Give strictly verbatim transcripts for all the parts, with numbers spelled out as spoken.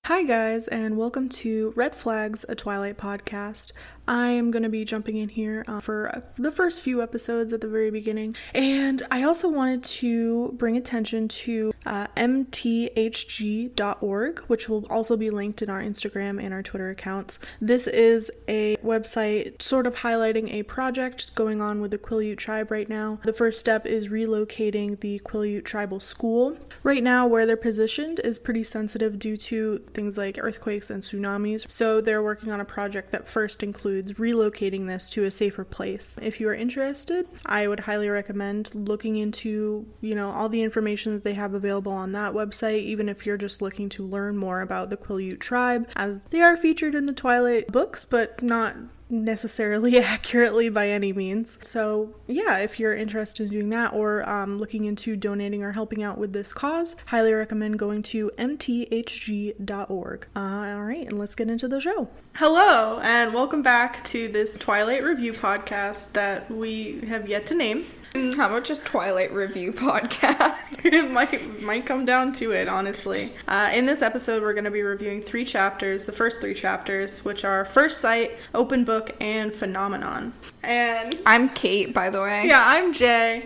Hi guys, and welcome to Red Flags, a Twilight podcast. I am going to be jumping in here uh, for the first few episodes at the very beginning, and I also wanted to bring attention to uh, M T H G dot org, which will also be linked in our Instagram and our Twitter accounts. This is a website sort of highlighting a project going on with the Quileute tribe right now. The first step is relocating the Quileute tribal school. Right now, where they're positioned is pretty sensitive due to things like earthquakes and tsunamis, so they're working on a project that first includes relocating this to a safer place. If you are interested, I would highly recommend looking into, you know, all the information that they have available on that website, even if you're just looking to learn more about the Quileute tribe, as they are featured in the Twilight books, but not necessarily accurately by any means. So yeah, if you're interested in doing that or um, looking into donating or helping out with this cause, highly recommend going to M T H G dot org. Uh, all right, and let's get into the show. Hello, and welcome back to this Twilight review podcast that we have yet to name. How about just Twilight review podcast? It might might come down to it, honestly. Uh, in this episode, we're going to be reviewing three chapters, the first three chapters, which are First Sight, Open Book, and Phenomenon. And I'm Kate, by the way. Yeah, I'm Jay.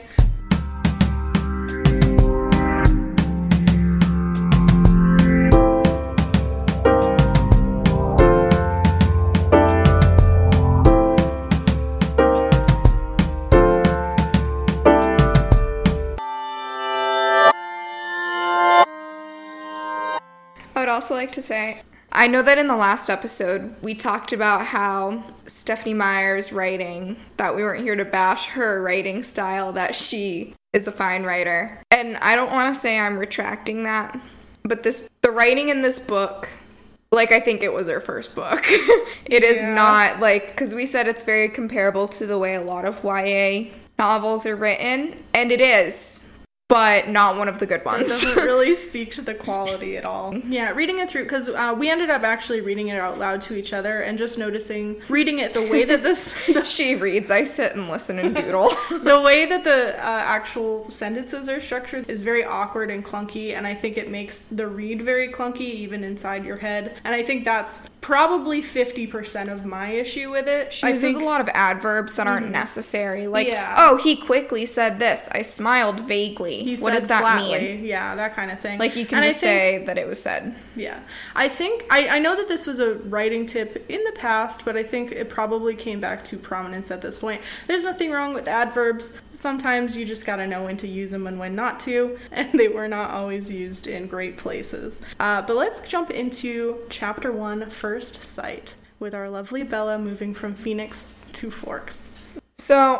I would also like to say, I know that in the last episode, we talked about how Stephenie Meyer's writing, that we weren't here to bash her writing style, that she is a fine writer. And I don't want to say I'm retracting that, but this the writing in this book, like, I think it was her first book. It is Yeah. not, like, because we said it's very comparable to the way a lot of Y A novels are written, and it is. But not one of the good ones. It doesn't really speak to the quality at all. Yeah, reading it through, because uh, we ended up actually reading it out loud to each other and just noticing, reading it the way that this... the, She reads, I sit and listen and doodle. the way that the uh, actual sentences are structured is very awkward and clunky, and I think it makes the read very clunky, even inside your head. And I think that's probably fifty percent of my issue with it. She I uses think, a lot of adverbs that aren't Mhm. necessary. Like, Yeah. oh, he quickly said this. I smiled vaguely. He What said does that flatly. mean? Yeah, that kind of thing. Like, you can And I just think- say that it was said. Yeah. I think, I, I know that this was a writing tip in the past, but I think it probably came back to prominence at this point. There's nothing wrong with adverbs. Sometimes you just gotta know when to use them and when not to, and they were not always used in great places. Uh, but let's jump into chapter one, First Sight, with our lovely Bella moving from Phoenix to Forks. So,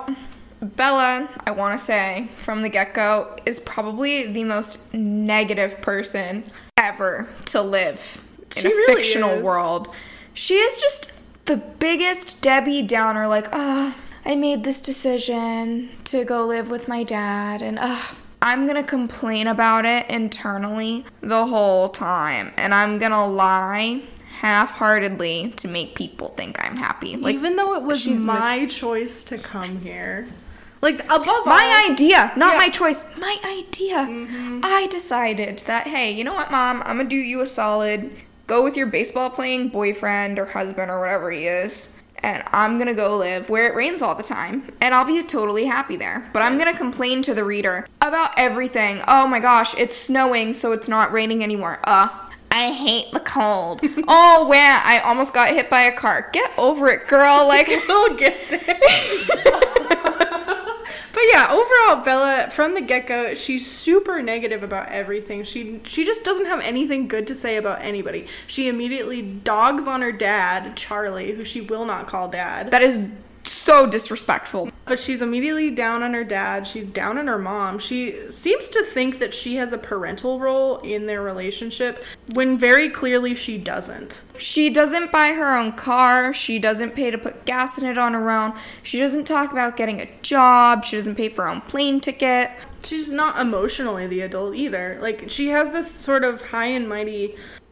Bella, I want to say, from the get-go, is probably the most negative person ever to live in She a really fictional is. world. She is just the biggest Debbie Downer, like, ah, I made this decision to go live with my dad, and ah, I'm gonna complain about it internally the whole time, and I'm gonna lie half-heartedly to make people think I'm happy. Like, Even though it was she's my choice to come here. Like, above all... My idea, not Yeah. my choice. My idea. Mhm. I decided that, hey, you know what, Mom? I'm gonna do you a solid. Go with your baseball playing boyfriend or husband or whatever he is, and I'm gonna go live where it rains all the time, and I'll be totally happy there. But I'm gonna complain to the reader about everything. Oh my gosh, it's snowing, so it's not raining anymore. Uh, I hate the cold. Oh, wow, I almost got hit by a car. Get over it, girl. Like, We'll get there. But yeah, overall, Bella, from the get-go, she's super negative about everything. She she just doesn't have anything good to say about anybody. She immediately dogs on her dad, Charlie, who she will not call dad. that is so disrespectful. But she's immediately down on her dad. She's down on her mom. She seems to think that she has a parental role in their relationship, when very clearly she doesn't. She doesn't buy her own car. She doesn't pay to put gas in it on her own. She doesn't talk about getting a job. She doesn't pay for her own plane ticket. She's not emotionally the adult either. Like, she has this sort of high and mighty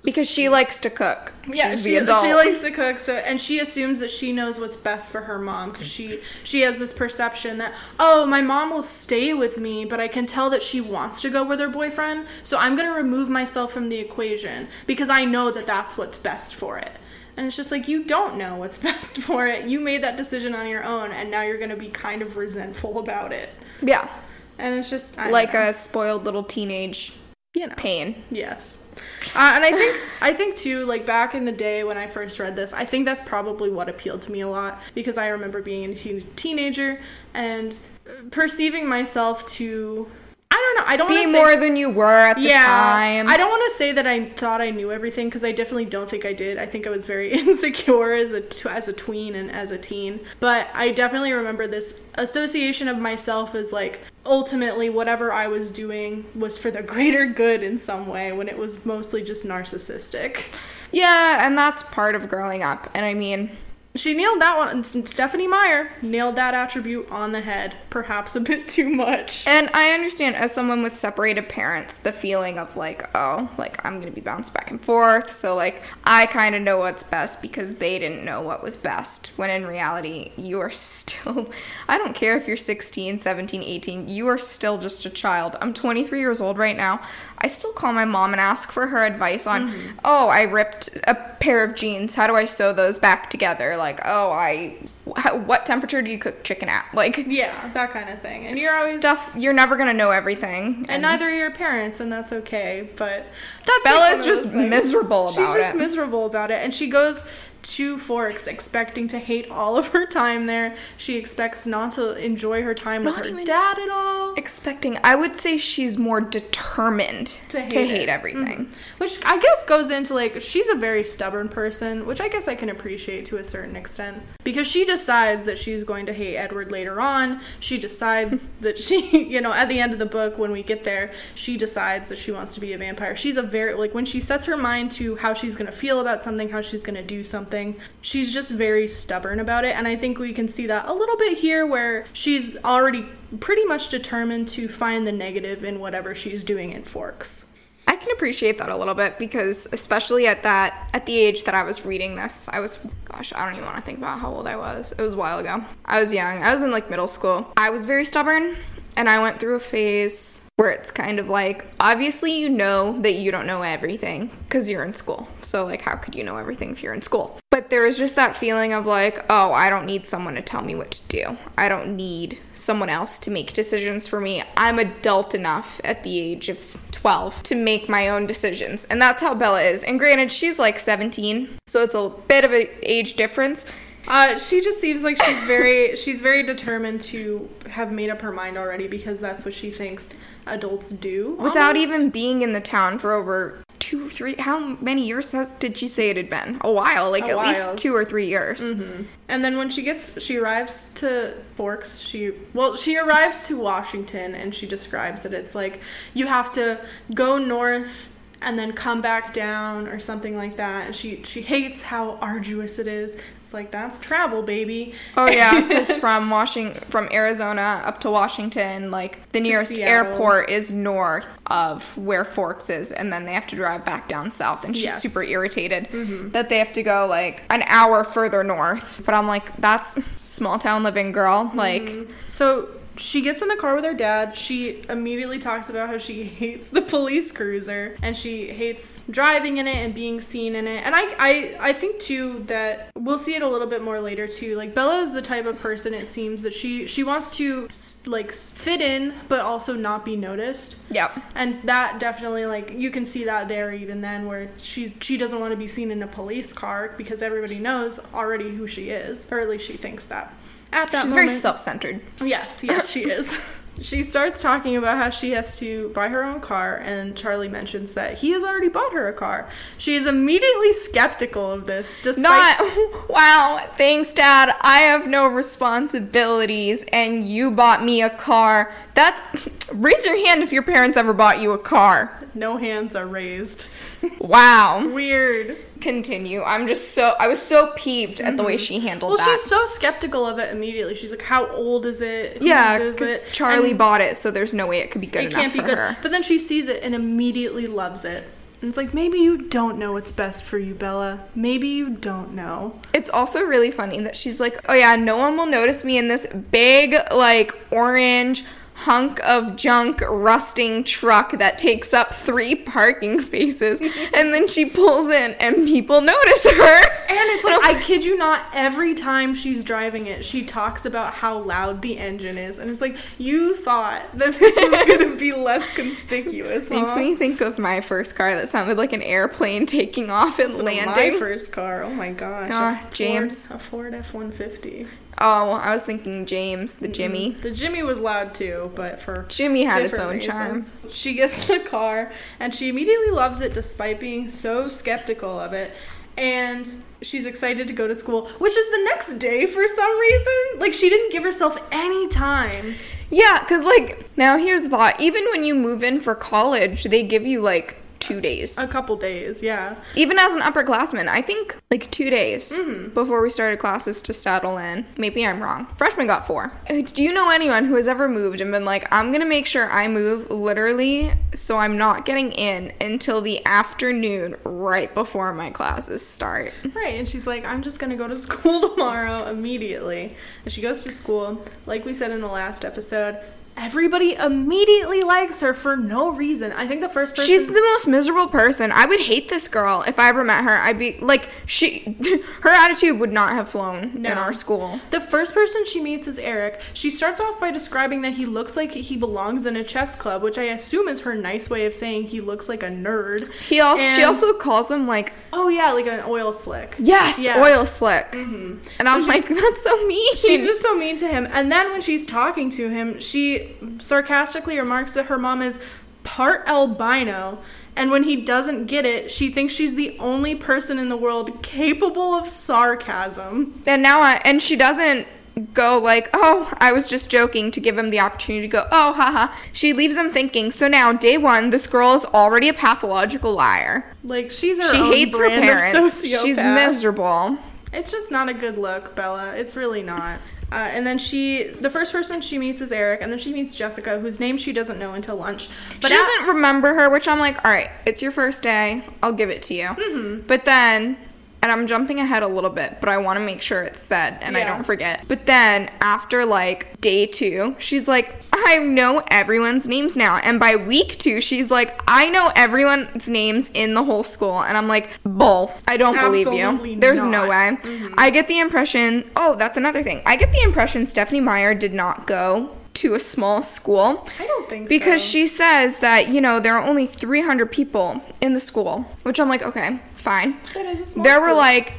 Because she likes to cook. Yeah, She's she, the adult. she likes to cook, so and she assumes that she knows what's best for her mom because she she has this perception that, oh, my mom will stay with me, but I can tell that she wants to go with her boyfriend, so I'm gonna remove myself from the equation because I know that that's what's best for it. And it's just like, you don't know what's best for it. You made that decision on your own, and now you're gonna be kind of resentful about it. Yeah. And it's just I like know. a spoiled little teenage you know. pain. Yes. Uh, and I think, I think too, like back in the day when I first read this, I think that's probably what appealed to me a lot because I remember being a teen- teenager and perceiving myself to, I don't know, I don't Be want to more than you were at the yeah, time. I don't want to say that I thought I knew everything because I definitely don't think I did. I think I was very insecure as a t- as a tween and as a teen. But I definitely remember this association of myself as like ultimately whatever I was doing was for the greater good in some way when it was mostly just narcissistic. Yeah, and that's part of growing up. And I mean, she nailed that one. Stephenie Meyer nailed that attribute on the head, perhaps a bit too much. And I understand as someone with separated parents, the feeling of like, oh, like I'm going to be bounced back and forth. So like I kind of know what's best because they didn't know what was best. When in reality, you are still, I don't care if you're sixteen, seventeen, eighteen, you are still just a child. I'm twenty-three years old right now. I still call my mom and ask for her advice on, mm-hmm. oh, I ripped a pair of jeans. How do I sew those back together? Like, oh, I, how, what temperature do you cook chicken at? Like, yeah, that kind of thing. And you're always stuff. You're never gonna know everything, and, and neither are your parents, and that's okay. But that's Bella's like just miserable about it. She's just miserable about it, and she goes to Forks expecting to hate all of her time there. She expects not to enjoy her time not with her even dad at all. Expecting, I would say she's more determined to hate, to hate everything. Mm-hmm. Which I guess goes into like, she's a very stubborn person, which I guess I can appreciate to a certain extent. Because she decides that she's going to hate Edward later on. She decides that she, you know, at the end of the book, when we get there, she decides that she wants to be a vampire. She's a very, like, when she sets her mind to how she's going to feel about something, how she's going to do something, she's just very stubborn about it. And I think we can see that a little bit here where she's already pretty much determined to find the negative in whatever she's doing in Forks. I can appreciate that a little bit because especially at that at the age that I was reading this, I was gosh, I don't even want to think about how old I was. It was a while ago. I was young. I was in like middle school. I was very stubborn and I went through a phase where it's kind of like, obviously you know that you don't know everything because you're in school. So like, how could you know everything if you're in school? But there was just that feeling of like, oh, I don't need someone to tell me what to do. I don't need someone else to make decisions for me. I'm adult enough at the age of twelve to make my own decisions. And that's how Bella is. And granted, she's like seventeen, so it's a bit of an age difference. Uh, she just seems like she's very, she's very determined to have made up her mind already because that's what she thinks adults do. Without almost. even being in the town for over two, three, how many years has, did she say it had been? A while, like A at while. least two or three years. Mm-hmm. And then when she gets, she arrives to Forks, she, well, she arrives to Washington and she describes that it's like, you have to go north and then come back down or something like that. And she, she hates how arduous it is. It's like, that's travel, baby. Oh, yeah, because from Washington, from Arizona up to Washington, like, the nearest Seattle. airport is north of where Forks is, and then they have to drive back down south. And she's Yes. super irritated Mm-hmm. that they have to go, like, an hour further north. But I'm like, that's small town living, girl. Like, Mm-hmm. So she gets in the car with her dad. She immediately talks about how she hates the police cruiser and she hates driving in it and being seen in it. And I, I, I think too that we'll see it a little bit more later too. Like Bella is the type of person, it seems, that she she wants to like fit in but also not be noticed. yep. And that definitely, like, you can see that there even then, where it's, she's she doesn't want to be seen in a police car because everybody knows already who she is, or at least she thinks that. At that She's moment, very self-centered. Yes, yes, she is. She starts talking about how she has to buy her own car, and Charlie mentions that he has already bought her a car. She is immediately skeptical of this, despite... Not, wow, thanks, Dad. I have no responsibilities, and you bought me a car. That's, raise your hand if your parents ever bought you a car. No hands are raised. Wow. Weird. Continue. I'm just so, I was so peeved at the way she handled Well, that. she's so skeptical of it immediately. She's like, how old is it? Who Yeah, uses because it? Charlie And bought it, so there's no way it could be good it enough can't be for good. her. But then she sees it and immediately loves it. And it's like, maybe you don't know what's best for you, Bella. Maybe you don't know. It's also really funny that she's like, oh yeah, no one will notice me in this big, like, orange hunk of junk rusting truck that takes up three parking spaces. And then she pulls in and people notice her. And it's like, I kid you not, every time she's driving it, she talks about how loud the engine is. And it's like, you thought that this was going to be less conspicuous, huh? Makes me think of my first car that sounded like an airplane taking off and landing. My first car, oh my gosh. Uh, James. Ford, a Ford F one fifty. Oh, I was thinking James, the Jimmy. Mm-hmm. The Jimmy was loud too, but for Jimmy had its own reasons. charm. She gets the car, and she immediately loves it despite being so skeptical of it. And she's excited to go to school, which is the next day for some reason. Like, she didn't give herself any time. Yeah, because, like, now here's the thought. Even when you move in for college, they give you, like, two days. A couple days, yeah. Even as an upperclassman, I think like two days mm-hmm. before we started classes to settle in. Maybe I'm wrong. Freshmen got four. Do you know anyone who has ever moved and been like, I'm gonna make sure I move literally so I'm not getting in until the afternoon right before my classes start? Right, and she's like, I'm just gonna go to school tomorrow immediately. And she goes to school, like we said in the last episode. Everybody immediately likes her for no reason. I think the first person... She's the most miserable person. I would hate this girl if I ever met her. I'd be, like, she... her attitude would not have flown no. in our school. The first person she meets is Eric. She starts off by describing that he looks like he belongs in a chess club, which I assume is her nice way of saying he looks like a nerd. He also and, She also calls him, like... Oh, yeah, like an oil slick. Yes, yes. oil slick. Mm-hmm. And I'm so she, like, that's so mean. She's just so mean to him. And then when she's talking to him, she sarcastically remarks that her mom is part albino. And when he doesn't get it, she thinks she's the only person in the world capable of sarcasm. And now, I, and she doesn't go like, oh, I was just joking, to give him the opportunity to go, oh, haha. She leaves him thinking, so now, day one, this girl is already a pathological liar. Like, she's her she own hates her brand parents. of sociopath. She's miserable. It's just not a good look, Bella. It's really not. Uh, and then she, the first person she meets is Eric, and then she meets Jessica, whose name she doesn't know until lunch. But she doesn't at- remember her, which I'm like, all right, it's your first day. I'll give it to you. Mm-hmm. But then... And I'm jumping ahead a little bit, but I want to make sure it's said and yeah. I don't forget. But then after like day two, she's like, I know everyone's names now. And by week two, she's like, I know everyone's names in the whole school. And I'm like, bull. I don't Absolutely believe you. There's not. no way. Mm-hmm. I get the impression, oh, that's another thing. I get the impression Stephanie Meyer did not go to a small school. I don't think because so. she says that, you know, there are only three hundred people in the school, which I'm like, okay, fine. That is a small there school. were like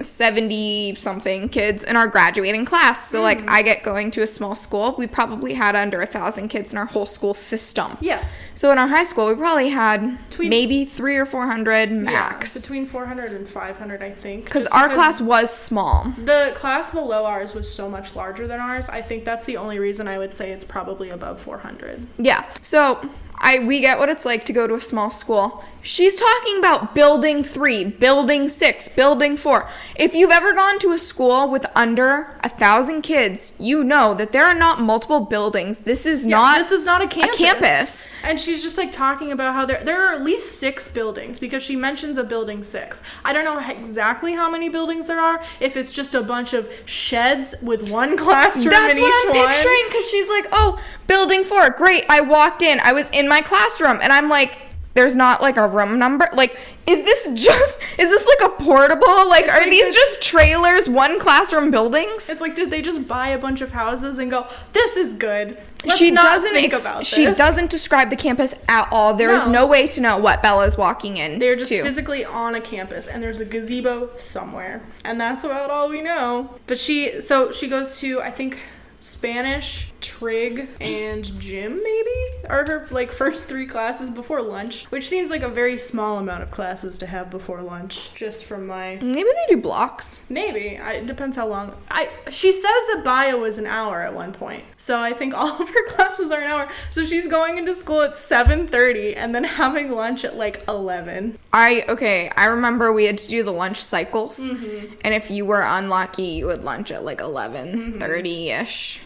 seventy something kids in our graduating class. So mm. like I get going to a small school. We probably had under a thousand kids in our whole school system. Yes. So in our high school, we probably had between, maybe three or four hundred max. Yeah, between four hundred and five hundred, I think. Because our class was small. The class below ours was so much larger than ours. I think that's the only reason I would say it's probably above four hundred. Yeah. So I we get what it's like to go to a small school. She's talking about building three, building six, building four. If you've ever gone to a school with under a thousand kids, you know that there are not multiple buildings. This is yeah, not this is not a campus. a campus. And she's just like talking about how there there are at least six buildings, because she mentions a building six. I don't know exactly how many buildings there are. If it's just a bunch of sheds with one classroom That's in what each I'm one. picturing, because she's like, oh, building four, great. I walked in. I was in my classroom, and I'm like, there's not like a room number. Like, is this just, is this like a portable? Like, are like these this- just trailers, one classroom buildings? It's like, did they just buy a bunch of houses and go, this is good? Let's she not doesn't think ex- about this. She doesn't describe the campus at all. There is No. no way to know what Bella's walking in. They're just to. physically on a campus, and there's a gazebo somewhere, and that's about all we know. But she, so she goes to, I think, Spanish, trig, and gym, maybe, are her like first three classes before lunch, which seems like a very small amount of classes to have before lunch, just from my Maybe they do blocks. maybe I, it depends how long. I she says that bio was an hour at one point, so I think all of her classes are an hour. So she's going into school at seven thirty and then having lunch at like eleven. I okay. I remember we had to do the lunch cycles, Mm-hmm. and if you were unlucky, you would lunch at like eleven thirty ish.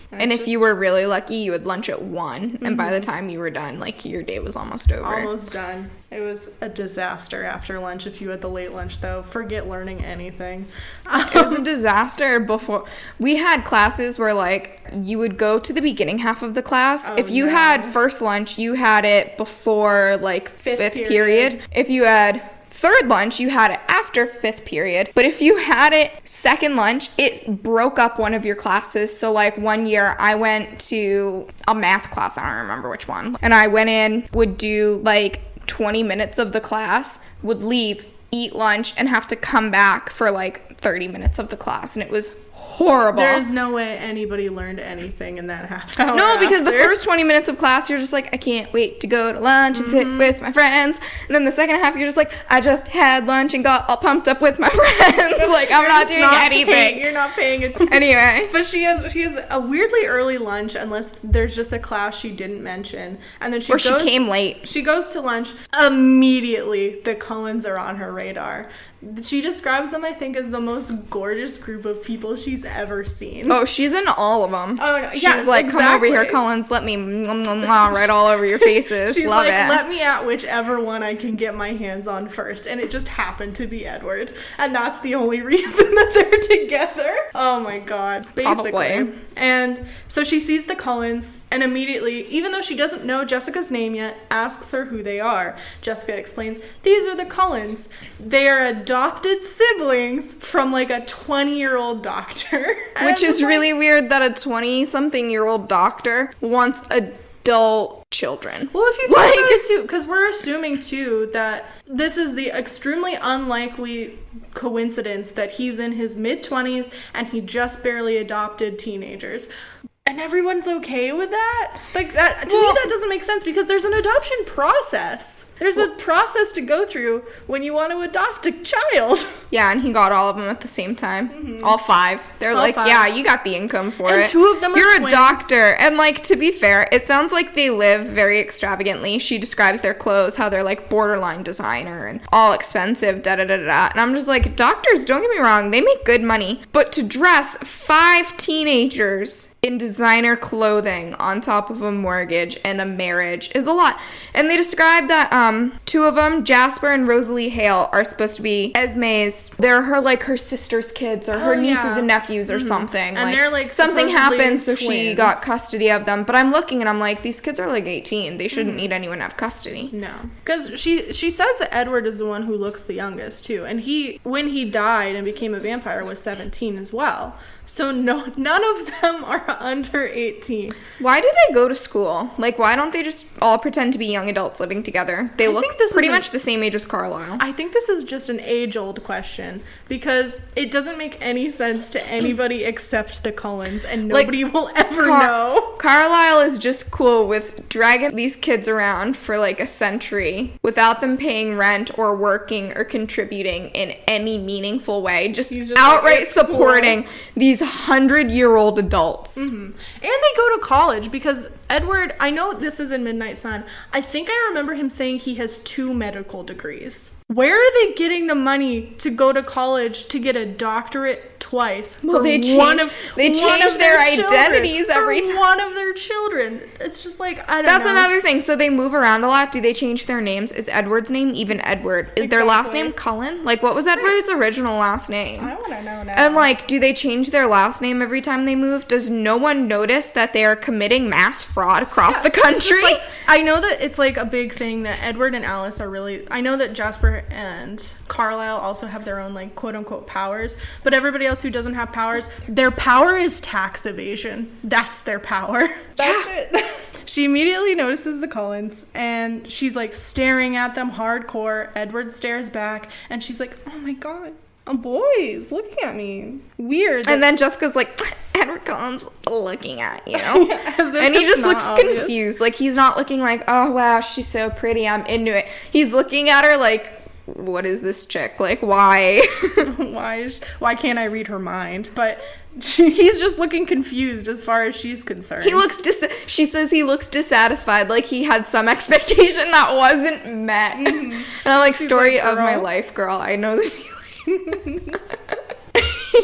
And if you were really lucky, you would lunch at one. Mm-hmm. And by the time you were done, like, your day was almost over. Almost done. It was a disaster after lunch. If you had the late lunch, though, forget learning anything. It was a disaster before. We had classes where, like, you would go to the beginning half of the class. Oh, if you no. had first lunch, you had it before, like, fifth, fifth period. period. If you had third lunch, you had it after fifth period. But if you had it second lunch, it broke up one of your classes. So, like, one year I went to a math class. I don't remember which one. And I went in, would do, like, twenty minutes of the class, would leave, eat lunch, and have to come back for, like, thirty minutes of the class. And it was horrible. There's no way anybody learned anything in that half hour. No, because after. the first twenty minutes of class, you're just like, I can't wait to go to lunch and mm-hmm. sit with my friends. And then the second half, you're just like, I just had lunch and got all pumped up with my friends. Like, I'm not doing not anything. Paying, you're not paying attention. Anyway. But she has she has a weirdly early lunch, unless there's just a class she didn't mention. And then she or goes, she came late. She goes to lunch. Immediately, the Cullens are on her radar. She describes them, I think, as the most gorgeous group of people she's ever seen. Oh, she's in all of them. Oh, no. She's yeah, like, exactly. Come over here, Cullens. Let me mwah, mwah, mwah, right all over your faces. She's Love like, it. Let me at whichever one I can get my hands on first. And it just happened to be Edward. And that's the only reason that they're together. Oh, my God. Basically. Probably. And so she sees the Cullens and immediately, even though she doesn't know Jessica's name yet, asks her who they are. Jessica explains, these are the Cullens. They are adopted siblings from, like, a twenty-year-old doctor. Which is like, really weird that a twenty-something-year-old doctor wants adult children. Well, if you think like, about it, too, because we're assuming, too, that this is the extremely unlikely coincidence that he's in his mid-twenties and he just barely adopted teenagers. And everyone's okay with that? Like, that to well, me, that doesn't make sense because there's an adoption process. There's well, a process to go through when you want to adopt a child. Yeah, and he got all of them at the same time. Mm-hmm. All five. They're all like, five. Yeah, you got the income for and it. And two of them are You're twins. a doctor. And, like, to be fair, it sounds like they live very extravagantly. She describes their clothes, how they're, like, borderline designer and all expensive, da-da-da-da. And I'm just like, doctors, don't get me wrong, they make good money. But to dress five teenagers in designer clothing on top of a mortgage and a marriage is a lot. And they describe that um two of them, Jasper and Rosalie Hale, are supposed to be Esme's, they're her like her sister's kids or her oh, nieces yeah. and nephews or mm-hmm. something. And like, they're like something happened so twins. She got custody of them. But I'm looking and I'm like, these kids are like eighteen. They shouldn't mm-hmm. need anyone to have custody. No. Because she she says that Edward is the one who looks the youngest too. And he when he died and became a vampire was seventeen as well. So no, none of them are under eighteen. Why do they go to school? Like, why don't they just all pretend to be young adults living together? They I look pretty much an, the same age as Carlisle. I think this is just an age-old question because it doesn't make any sense to anybody except the Cullens, and nobody like, will ever Car- know. Carlisle is just cool with dragging these kids around for like a century without them paying rent or working or contributing in any meaningful way. Just, just outright like, supporting cool. these hundred-year-old adults. Mm-hmm. And they go to college because Edward, I know this is in Midnight Sun, I think I remember him saying he has two medical degrees. Where are they getting the money to go to college to get a doctorate twice? Well, for they change, one of, they change one of their, their identities every time. time. One of their children. It's just like, I don't That's know. That's another thing. So they move around a lot. Do they change their names? Is Edward's name even Edward? Is exactly. their last name Cullen? Like, what was Edward's original last name? I want to know now. And, like, do they change their last name every time they move? Does no one notice that they are committing mass fraud across yeah, the country? Like, I know that it's, like, a big thing that Edward and Alice are really... I know that Jasper and Carlisle also have their own, like, quote-unquote powers, but everybody else who doesn't have powers, their power is tax evasion. That's their power. That's yeah. it. She immediately notices the Cullens, and she's, like, staring at them hardcore. Edward stares back, and she's like, oh, my God. Oh, boys, looking at me. Weird. And then Jessica's like, Edward Cullen's looking at you. And he just looks obvious. confused. Like, he's not looking like, oh, wow, she's so pretty, I'm into it. He's looking at her like, what is this chick? Like, why? why is, why can't I read her mind? But she, he's just looking confused as far as she's concerned. He looks dis- she says he looks dissatisfied, like he had some expectation that wasn't met. Mm-hmm. And I'm like, she's story like, of my life, girl. I know the feeling.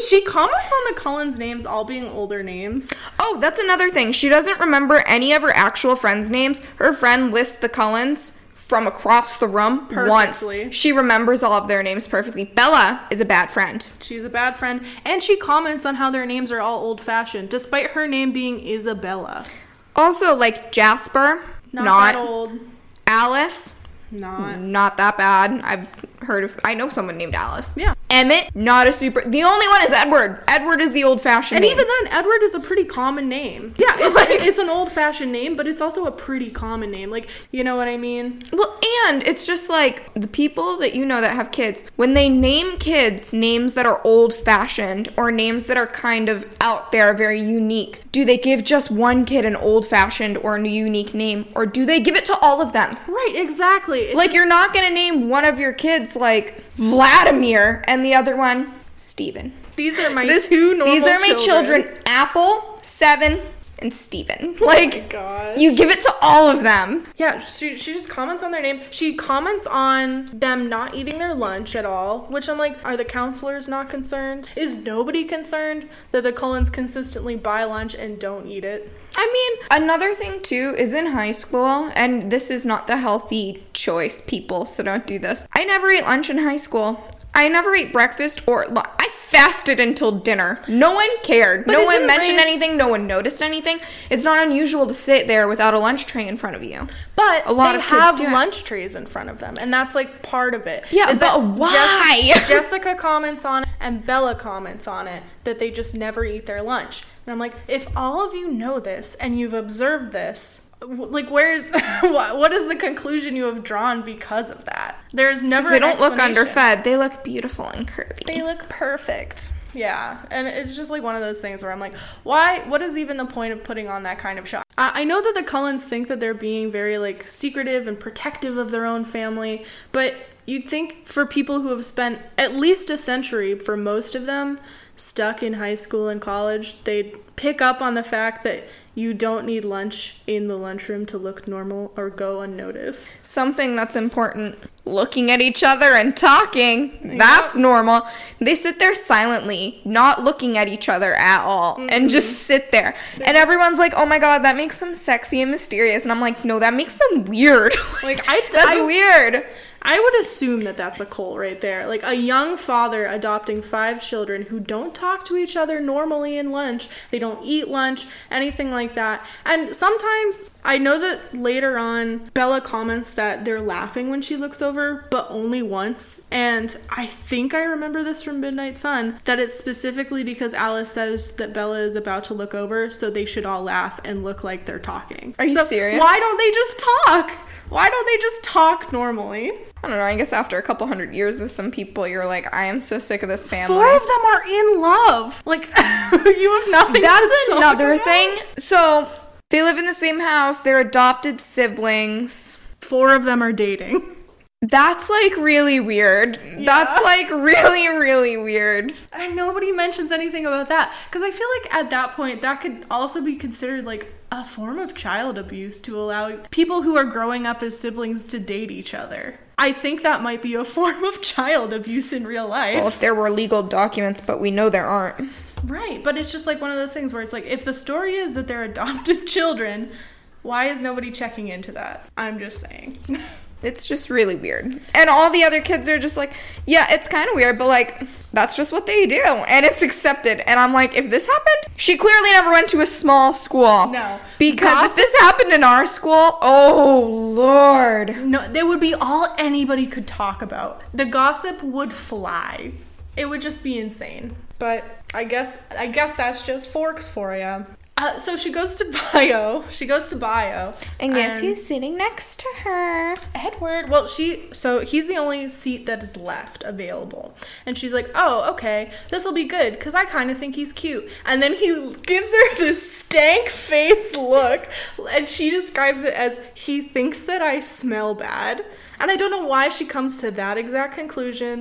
she comments on the Cullens names all being older names. Oh, that's another thing. She doesn't remember any of her actual friends' names. Her friend lists the Cullens from across the room Perfectly. once. She remembers all of their names perfectly. Bella is a bad friend. She's a bad friend. And she comments on how their names are all old-fashioned, despite her name being Isabella. Also, like, Jasper, Not, not. that old. Alice, Not. not that bad. I've heard of, I know someone named Alice. Yeah. Emmett, not a super, the only one is Edward. Edward is the old-fashioned And name. even then, Edward is a pretty common name. Yeah, it's, Like- it's an old-fashioned name, but it's also a pretty common name. Like, you know what I mean? Well, and it's just like the people that you know that have kids, when they name kids names that are old-fashioned or names that are kind of out there, very unique, do they give just one kid an old-fashioned or a unique name, or do they give it to all of them? Right, exactly. It's Like, just- you're not gonna name one of your kids like Vladimir and the other one Steven. these are my This, two normal these are my children, children. Apple, Seven, and Steven. Oh my Like, gosh. you give it to all of them. Yeah, she, she just comments on their name. She comments on them not eating their lunch at all, which I'm like, are the counselors not concerned? Is nobody concerned that the Cullens consistently buy lunch and don't eat it? I mean, another thing too is in high school, and this is not the healthy choice, people, so don't do this. I never ate lunch in high school. I never ate breakfast or lu- I fasted until dinner. No one cared. But no it one didn't mentioned raise- anything. No one noticed anything. It's not unusual to sit there without a lunch tray in front of you. But A lot they of kids have do it. lunch trays in front of them, and that's like part of it. Yeah, Is but that why? Jess- Jessica comments on it, and Bella comments on it, that they just never eat their lunch. And I'm like, if all of you know this and you've observed this, w- like, where's what what is the conclusion you have drawn because of that? There's never. They an don't look explanation. underfed. They look beautiful and curvy. They look perfect. Yeah, and it's just like one of those things where I'm like, why? What is even the point of putting on that kind of show? I, I know that the Cullens think that they're being very like secretive and protective of their own family, but you'd think for people who have spent at least a century, for most of them, stuck in high school and college, they'd pick up on the fact that you don't need lunch in the lunchroom to look normal or go unnoticed. Something that's important. Looking at each other and talking. That's normal. They sit there silently, not looking at each other at all, mm-hmm. and just sit there. They're and just... everyone's like, oh my god, that makes them sexy and mysterious. And I'm like, no, that makes them weird. Like, I, That's I, weird. I would assume that that's a Cole right there. Like, a young father adopting five children who don't talk to each other normally in lunch. They don't eat lunch, anything like that. And sometimes, I know that later on, Bella comments that they're laughing when she looks over, but only once. And I think I remember this from Midnight Sun, that it's specifically because Alice says that Bella is about to look over, so they should all laugh and look like they're talking. Are you so serious? Why don't they just talk? Why don't they just talk normally? I don't know, I guess after a couple hundred years with some people, you're like, I am so sick of this family. Four of them are in love. Like, you have nothing That's to talk another about? thing. So, they live in the same house. They're adopted siblings. Four of them are dating. That's, like, really weird. Yeah. That's, like, really, really weird. And nobody mentions anything about that. Because I feel like at that point, that could also be considered, like, a form of child abuse to allow people who are growing up as siblings to date each other. I think that might be a form of child abuse in real life. Well, if there were legal documents, but we know there aren't. Right, but it's just like one of those things where it's like, if the story is that they're adopted children, why is nobody checking into that? I'm just saying. It's just really weird. And all the other kids are just like, yeah, it's kind of weird, but like, that's just what they do. And it's accepted. And I'm like, if this happened, she clearly never went to a small school. No. Because Gossip- if this happened in our school, oh, Lord. No, there would be all anybody could talk about. The gossip would fly. It would just be insane. But I guess I guess that's just Forks for you. Uh, so she goes to bio. She goes to bio. And guess who's sitting next to her? Edward. Well, she, so he's the only seat that is left available. And she's like, oh, okay, this will be good, because I kind of think he's cute. And then he gives her this stank face look, and she describes it as, he thinks that I smell bad. And I don't know why she comes to that exact conclusion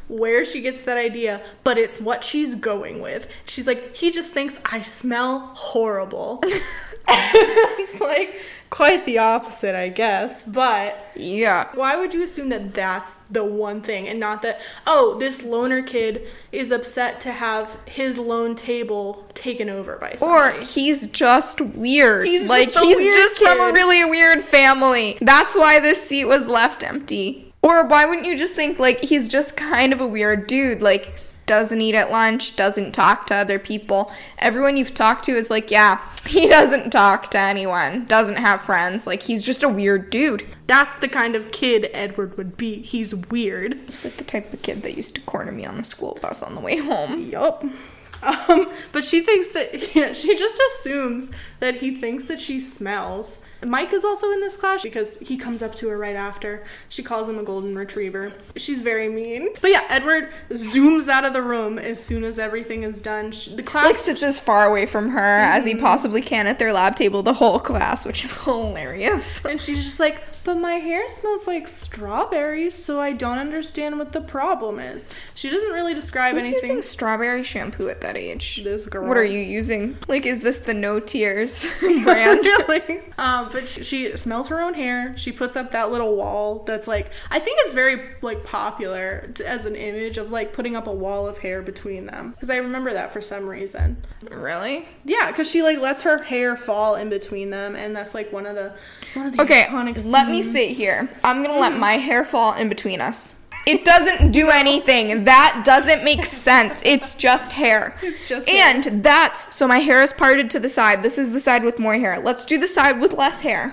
where she gets that idea, but it's what she's going with. She's like, he just thinks I smell horrible. It's like quite the opposite, I guess, but yeah. Why would you assume that that's the one thing and not that, oh, this loner kid is upset to have his lone table taken over by somebody? Or he's just weird. He's like, just a he's weird just kid. from a really weird family. That's why this seat was left empty. Or why wouldn't you just think, like, he's just kind of a weird dude, like, doesn't eat at lunch, doesn't talk to other people. Everyone you've talked to is like, yeah, he doesn't talk to anyone, doesn't have friends. Like, he's just a weird dude. That's the kind of kid Edward would be. He's weird. He's like the type of kid that used to corner me on the school bus on the way home. Yup. Um, but she thinks that, yeah, she just assumes that he thinks that she smells. Mike is also in this class because he comes up to her right after. She calls him a golden retriever. She's very mean. But yeah, Edward zooms out of the room as soon as everything is done. The class like sits as far away from her mm-hmm. as he possibly can at their lab table the whole class, which is hilarious. And she's just like, but my hair smells like strawberries, so I don't understand what the problem is. She doesn't really describe Who's anything. Using strawberry shampoo at that age? This girl. What are you using? Like, is this the No Tears brand? Really? Um, but she, she smells her own hair. She puts up that little wall that's like, I think it's very like popular to, as an image of like putting up a wall of hair between them. Because I remember that for some reason. Really? Yeah, because she like lets her hair fall in between them, and that's like one of the one of the okay, iconic scenes. Let me sit here. I'm gonna mm. let my hair fall in between us. It doesn't do anything. That doesn't make sense. It's just hair. It's just and hair. that's, so my hair is parted to the side. This is the side with more hair. Let's do the side with less hair.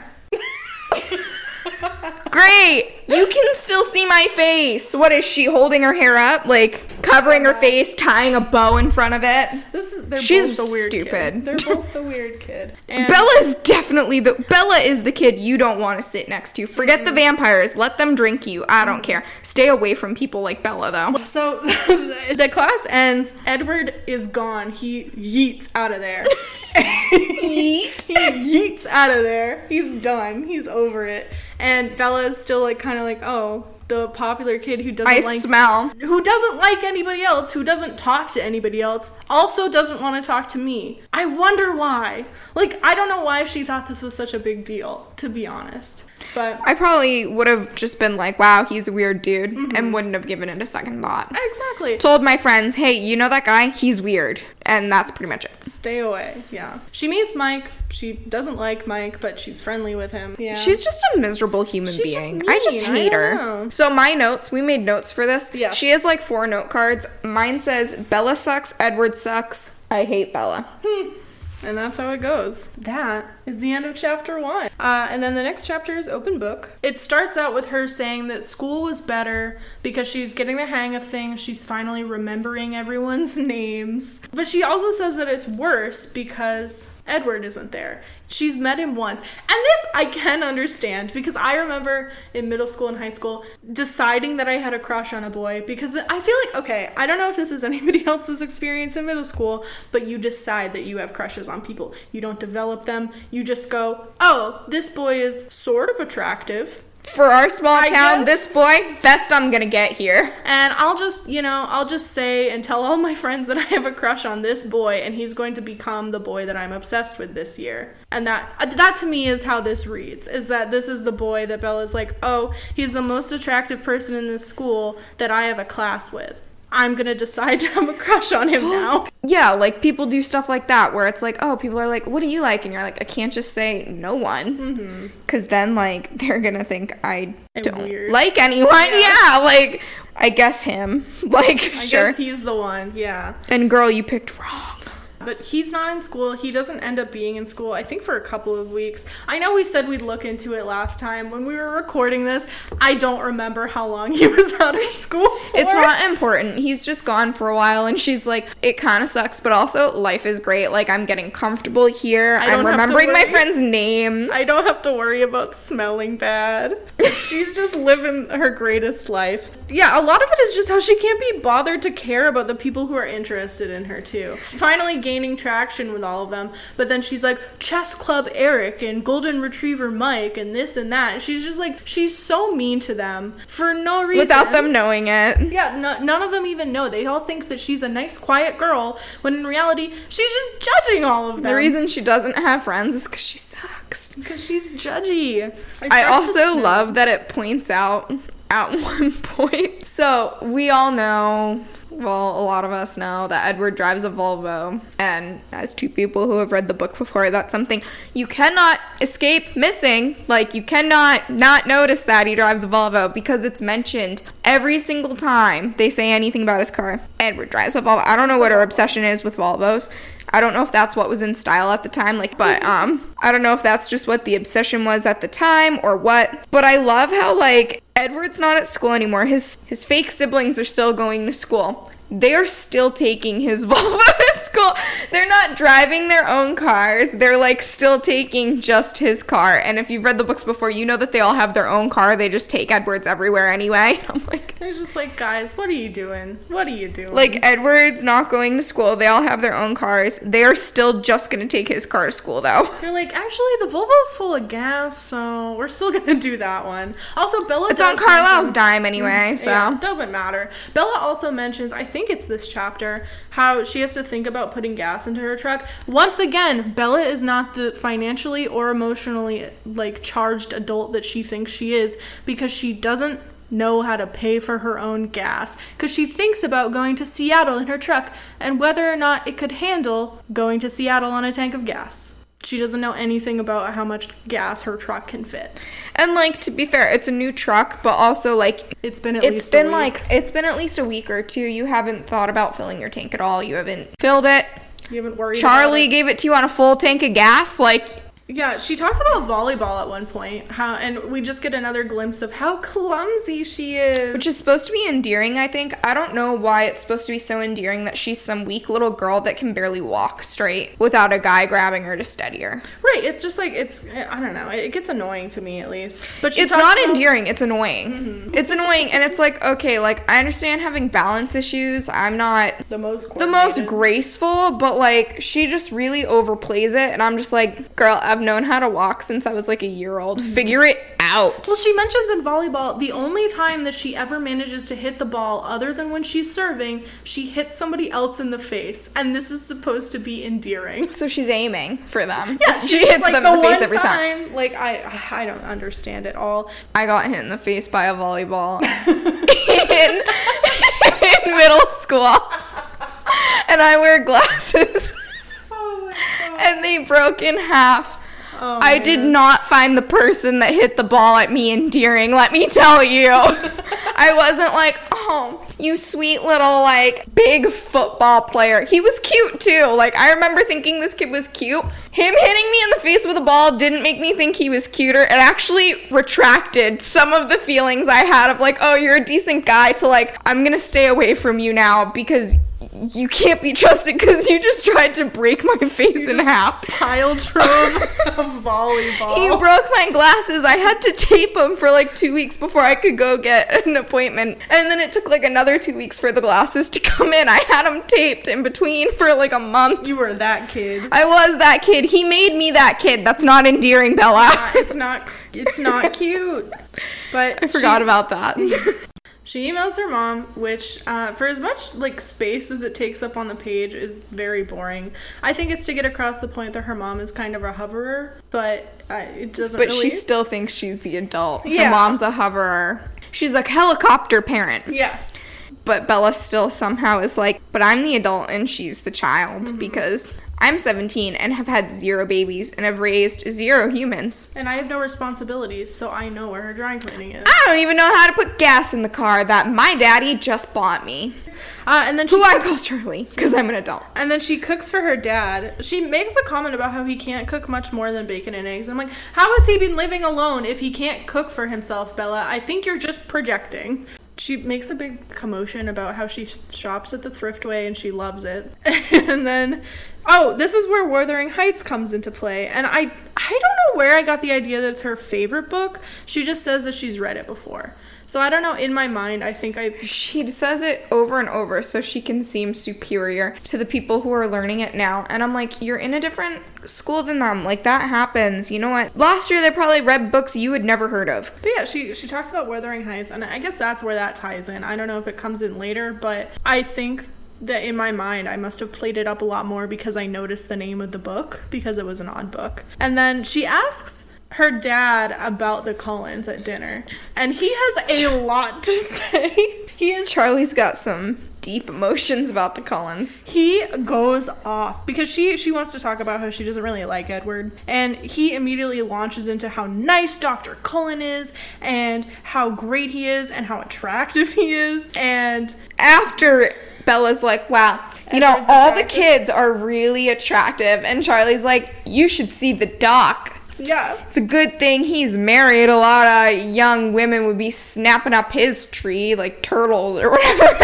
Great. You can still see my face. What is she holding her hair up? Like covering her face, tying a bow in front of it? This is they're She's both the weird stupid. Kid. They're both the weird kid. And Bella's definitely the Bella is the kid you don't want to sit next to. Forget mm-hmm. the vampires. Let them drink you. I don't care. Stay away from people like Bella though. So the class ends. Edward is gone. He yeets out of there. Yeet. He yeets out of there. He's done. He's over it. And Bella is still like kind of like, oh, the popular kid who doesn't I like smell. who doesn't like anybody else, who doesn't talk to anybody else, also doesn't want to talk to me. I wonder why. Like, I don't know why she thought this was such a big deal, to be honest. But I probably would have just been like, wow, he's a weird dude, mm-hmm. and wouldn't have given it a second thought. Exactly. Told my friends, hey, you know that guy? He's weird. And that's pretty much it. Stay away. Yeah. She meets Mike. She doesn't like Mike, but she's friendly with him. Yeah. She's just a miserable human she's being. Just I just hate I her. know. So my notes, we made notes for this. Yeah. She has like four note cards. Mine says, Bella sucks, Edward sucks, I hate Bella. Hmm. And that's how it goes. That is the end of chapter one. Uh, and then the next chapter is open book. It starts out with her saying that school was better because she's getting the hang of things. She's finally remembering everyone's names. But she also says that it's worse because Edward isn't there. She's met him once. And this I can understand because I remember in middle school and high school deciding that I had a crush on a boy because I feel like, okay, I don't know if this is anybody else's experience in middle school, but you decide that you have crushes on people. You don't develop them. You just go, oh, this boy is sort of attractive. For our small I town, guess. this boy, best I'm gonna get here. And I'll just, you know, I'll just say and tell all my friends that I have a crush on this boy and he's going to become the boy that I'm obsessed with this year. And that, that to me is how this reads, is that this is the boy that Bella's like, oh, he's the most attractive person in this school that I have a class with. I'm gonna decide to have a crush on him now. Yeah, like people do stuff like that where it's like, oh, people are like, what do you like? And you're like, I can't just say no one. Because mm-hmm. then, like, they're gonna think I I'm don't weird. like anyone. Yeah. yeah, like, I guess him. Like, I sure. guess he's the one, yeah. And girl, you picked wrong. But he's not in school. He doesn't end up being in school, I think, for a couple of weeks. I know we said we'd look into it last time when we were recording this. I don't remember how long he was out of school for. It's not important. He's just gone for a while, and she's like, it kind of sucks, but also life is great. Like, I'm getting comfortable here. I don't I'm have to remembering my worry. friends' names. I don't have to worry about smelling bad. She's just living her greatest life. Yeah, a lot of it is just how she can't be bothered to care about the people who are interested in her, too. Finally gained gaining traction with all of them. But then she's like, Chess Club Eric and Golden Retriever Mike and this and that. And she's just like, she's so mean to them for no reason. Without them knowing it. Yeah, no, none of them even know. They all think that she's a nice, quiet girl, when in reality, she's just judging all of them. The reason she doesn't have friends is because she sucks. Because she's judgy. I also love that it points out at one point. So we all know, well, a lot of us know that Edward drives a Volvo. And as two people who have read the book before, that's something you cannot escape missing. Like, you cannot not notice that he drives a Volvo, because it's mentioned every single time they say anything about his car. Edward drives a Volvo. I don't know what her obsession is with Volvos. I don't know if that's what was in style at the time, like, but, um, I don't know if that's just what the obsession was at the time or what, but I love how, like, Edward's not at school anymore. His, his fake siblings are still going to school. They are still taking his Volvo to school. They're not driving their own cars. They're, like, still taking just his car. And if you've read the books before, you know that they all have their own car. They just take Edward's everywhere anyway. I'm like... They're just like, guys, what are you doing? What are you doing? Like, Edward's not going to school. They all have their own cars. They are still just going to take his car to school, though. They're like, actually, the Volvo's full of gas, so we're still going to do that one. Also, Bella It's on Carlisle's dime anyway, so... Yeah, it doesn't matter. Bella also mentions, I think it's this chapter, how she has to think about putting gas into her truck. Once again, Bella is not the financially or emotionally, like, charged adult that she thinks she is, because she doesn't know how to pay for her own gas, because she thinks about going to Seattle in her truck and whether or not it could handle going to Seattle on a tank of gas. She doesn't know anything about how much gas her truck can fit. And, like, to be fair, it's a new truck, but also, like, it's been at it's least been a week. like it's been at least a week or two. You haven't thought about filling your tank at all. You haven't filled it. You haven't worried. Charlie about it. gave it to you on a full tank of gas, like. Yeah, she talks about volleyball at one point, how, and we just get another glimpse of how clumsy she is. Which is supposed to be endearing, I think. I don't know why it's supposed to be so endearing that she's some weak little girl that can barely walk straight without a guy grabbing her to steady her. Right, it's just like, it's, I don't know, it gets annoying to me at least. But she It's talks not about- endearing, it's annoying. Mm-hmm. It's annoying, and it's like, okay, like, I understand having balance issues. I'm not the most the most graceful, but, like, she just really overplays it, and I'm just like, girl, I've known how to walk since I was like a year old. Figure it out. Well, she mentions in volleyball, the only time that she ever manages to hit the ball, other than when she's serving, she hits somebody else in the face. And this is supposed to be endearing. So she's aiming for them. Yeah, she hits like them the in the face one every time. time. Like, I I don't understand it all. I got hit in the face by a volleyball in, in middle school. And I wear glasses. Oh my God. And they broke in half. Oh, I did not find the person that hit the ball at me endearing, let me tell you. I wasn't like, oh, you sweet little, like, big football player. He was cute, too. Like, I remember thinking this kid was cute. Him hitting me in the face with a ball didn't make me think he was cuter. It actually retracted some of the feelings I had of, like, oh, you're a decent guy, to, like, I'm gonna stay away from you now because you can't be trusted because you just tried to break my face in half. Pile trove of volleyball. He broke my glasses. I had to tape them for like two weeks before I could go get an appointment. And then it took like another two weeks for the glasses to come in. I had them taped in between for like a month. You were that kid. I was that kid. He made me that kid. That's not endearing, Bella. It's not, it's not cute. But I forgot she, about that. She emails her mom, which, uh, for as much, like, space as it takes up on the page, is very boring. I think it's to get across the point that her mom is kind of a hoverer, but uh, it doesn't But really... she still thinks she's the adult. Yeah. Her mom's a hoverer. She's a helicopter parent. Yes. But Bella still somehow is like, but I'm the adult and she's the child, mm-hmm. because I'm seventeen and have had zero babies and have raised zero humans. And I have no responsibilities, so I know where her dry cleaning is. I don't even know how to put gas in the car that my daddy just bought me. Uh, and then she Who I call Charlie, because I'm an adult. And then she cooks for her dad. She makes a comment about how he can't cook much more than bacon and eggs. I'm like, how has he been living alone if he can't cook for himself, Bella? I think you're just projecting. She makes a big commotion about how she shops at the Thriftway and she loves it. And then, oh, this is where Wuthering Heights comes into play. And I, I don't know where I got the idea that it's her favorite book. She just says that she's read it before. So I don't know, in my mind, I think I... She says it over and over so she can seem superior to the people who are learning it now. And I'm like, you're in a different school than them. Like, that happens. You know what? Last year, they probably read books you had never heard of. But yeah, she, she talks about Wuthering Heights, and I guess that's where that ties in. I don't know if it comes in later, but I think that in my mind, I must have played it up a lot more because I noticed the name of the book, because it was an odd book. And then she asks her dad about the Cullens at dinner, and he has a lot to say. He is Charlie's got some deep emotions about the Cullens. He goes off because she she wants to talk about how she doesn't really like Edward, and he immediately launches into how nice Doctor Cullen is and how great he is and how attractive he is. And after Bella's like, wow, you know, all the kids are really attractive, and Charlie's like, you should see the doc. Yeah. It's a good thing he's married. A lot of young women would be snapping up his tree like turtles or whatever.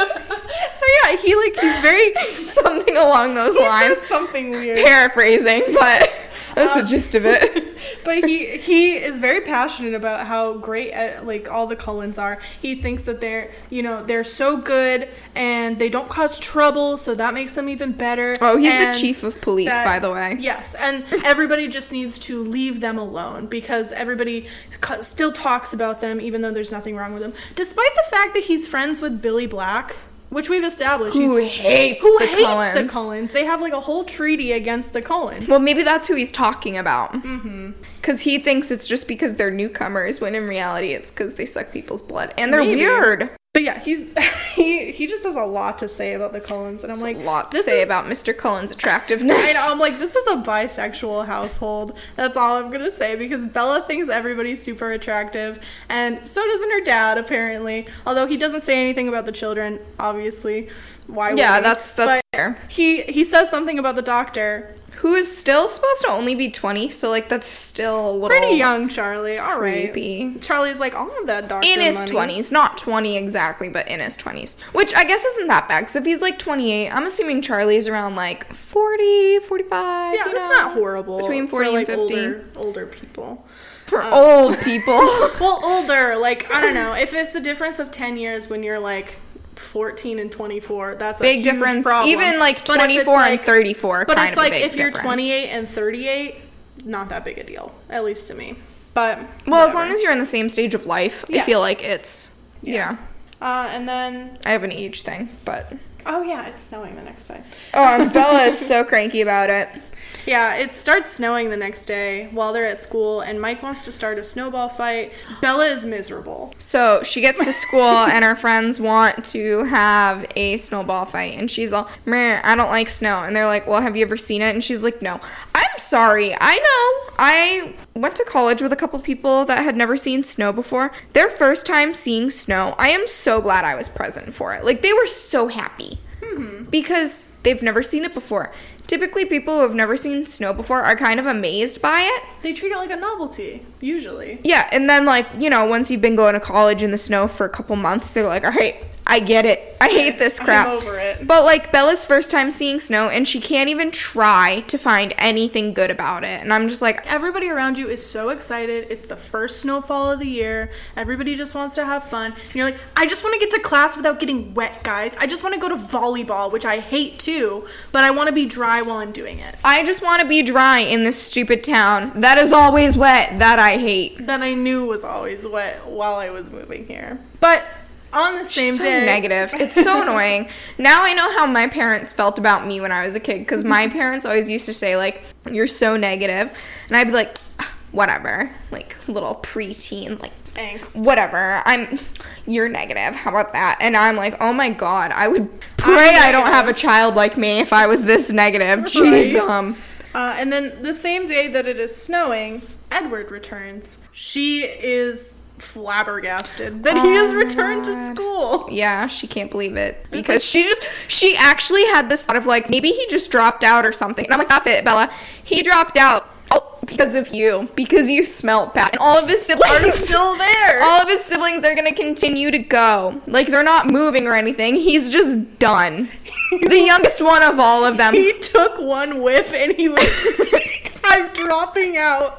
Yeah, he like, he's very... Something along those he lines. Says something weird. Paraphrasing, but that's um, the gist of it. But he he is very passionate about how great uh, like all the Cullens are. He thinks that they're, you know, they're so good and they don't cause trouble, so that makes them even better. Oh, he's and the chief of police, that, by the way. Yes, and everybody just needs to leave them alone because everybody co- still talks about them even though there's nothing wrong with them. Despite the fact that he's friends with Billy Black, which we've established. Who hates who the hates Cullens. the Cullens. They have like a whole treaty against the Cullens. Well, maybe that's who he's talking about. Mm-hmm. Because he thinks it's just because they're newcomers, when in reality it's because they suck people's blood. And they're Maybe. weird. But yeah, he's he he just has a lot to say about the Cullens, and I'm There's like, a lot to this say is, about Mister Cullen's attractiveness. I know, I'm like, this is a bisexual household. That's all I'm gonna say, because Bella thinks everybody's super attractive, and so doesn't her dad apparently. Although he doesn't say anything about the children, obviously. Why would Yeah, he? that's that's but fair. He he says something about the doctor. Who is still supposed to only be twenty, so like that's still a little Pretty young, Charlie. All right. creepy. Charlie's like, I'll have that doctor In his money. twenties, not twenty exactly, but in his twenties. Which I guess isn't that bad, because if he's like twenty-eight, I'm assuming Charlie's around like forty, forty-five. Yeah, you that's know? not horrible. Between forty for, like, and fifty. Older, older people. For Um, old people. Well, older, like, I don't know. If it's a difference of ten years when you're like fourteen and twenty-four, that's a Big huge difference. problem. Even like But if it's twenty-four like- and thirty-four, But kind it's of a like big if you're difference. twenty-eight and thirty-eight, not that big a deal, at least to me. But Well, as whatever. long as you're in the same stage of life, I Yes. feel like it's, Yeah. yeah. Uh, and then, I have an age thing, but... oh yeah, it's snowing the next day. Oh, and Bella is so cranky about it. Yeah, it starts snowing the next day while they're at school, and Mike wants to start a snowball fight. Bella is miserable. So she gets to school and her friends want to have a snowball fight, and she's all, meh, I don't like snow. And they're like, well, have you ever seen it? And she's like, no. I'm sorry. I know. I went to college with a couple people that had never seen snow before. Their first time seeing snow, I am so glad I was present for it. Like, they were so happy. Mm-hmm. Because they've never seen it before. Typically, people who have never seen snow before are kind of amazed by it. They treat it like a novelty, usually. Yeah, and then, like, you know, once you've been going to college in the snow for a couple months, they're like, all right, I get it. I hate this crap. I'm over it. But, like, Bella's first time seeing snow, and she can't even try to find anything good about it. And I'm just like, Everybody around you is so excited. It's the first snowfall of the year. Everybody just wants to have fun. And you're like, I just want to get to class without getting wet, guys. I just want to go to volleyball, which I hate too, but I want to be dry while I'm doing it. I just want to be dry in this stupid town that is always wet, that I hate. That I knew was always wet while I was moving here. But on the same She's so day... negative. It's so annoying. Now I know how my parents felt about me when I was a kid, because my parents always used to say, like, you're so negative. And I'd be like, whatever. Like, little preteen, like, Angst. whatever. I'm, you're negative. How about that? And I'm like, oh my God, I would pray I don't have a child like me if I was this negative. Jeez, Right. um. Uh, and then the same day that it is snowing, Edward returns. She is flabbergasted that he has Oh, returned to God. school. Yeah, she can't believe it. Because she just, she actually had this thought of like, maybe he just dropped out or something. And I'm like, that's it, Bella. He dropped out because of you. Because you smelt bad. And all of his Are siblings, still there. all of his siblings are going to continue to go. Like, they're not moving or anything. He's just done. The youngest one of all of them. He took one whiff and he was like, I'm dropping out.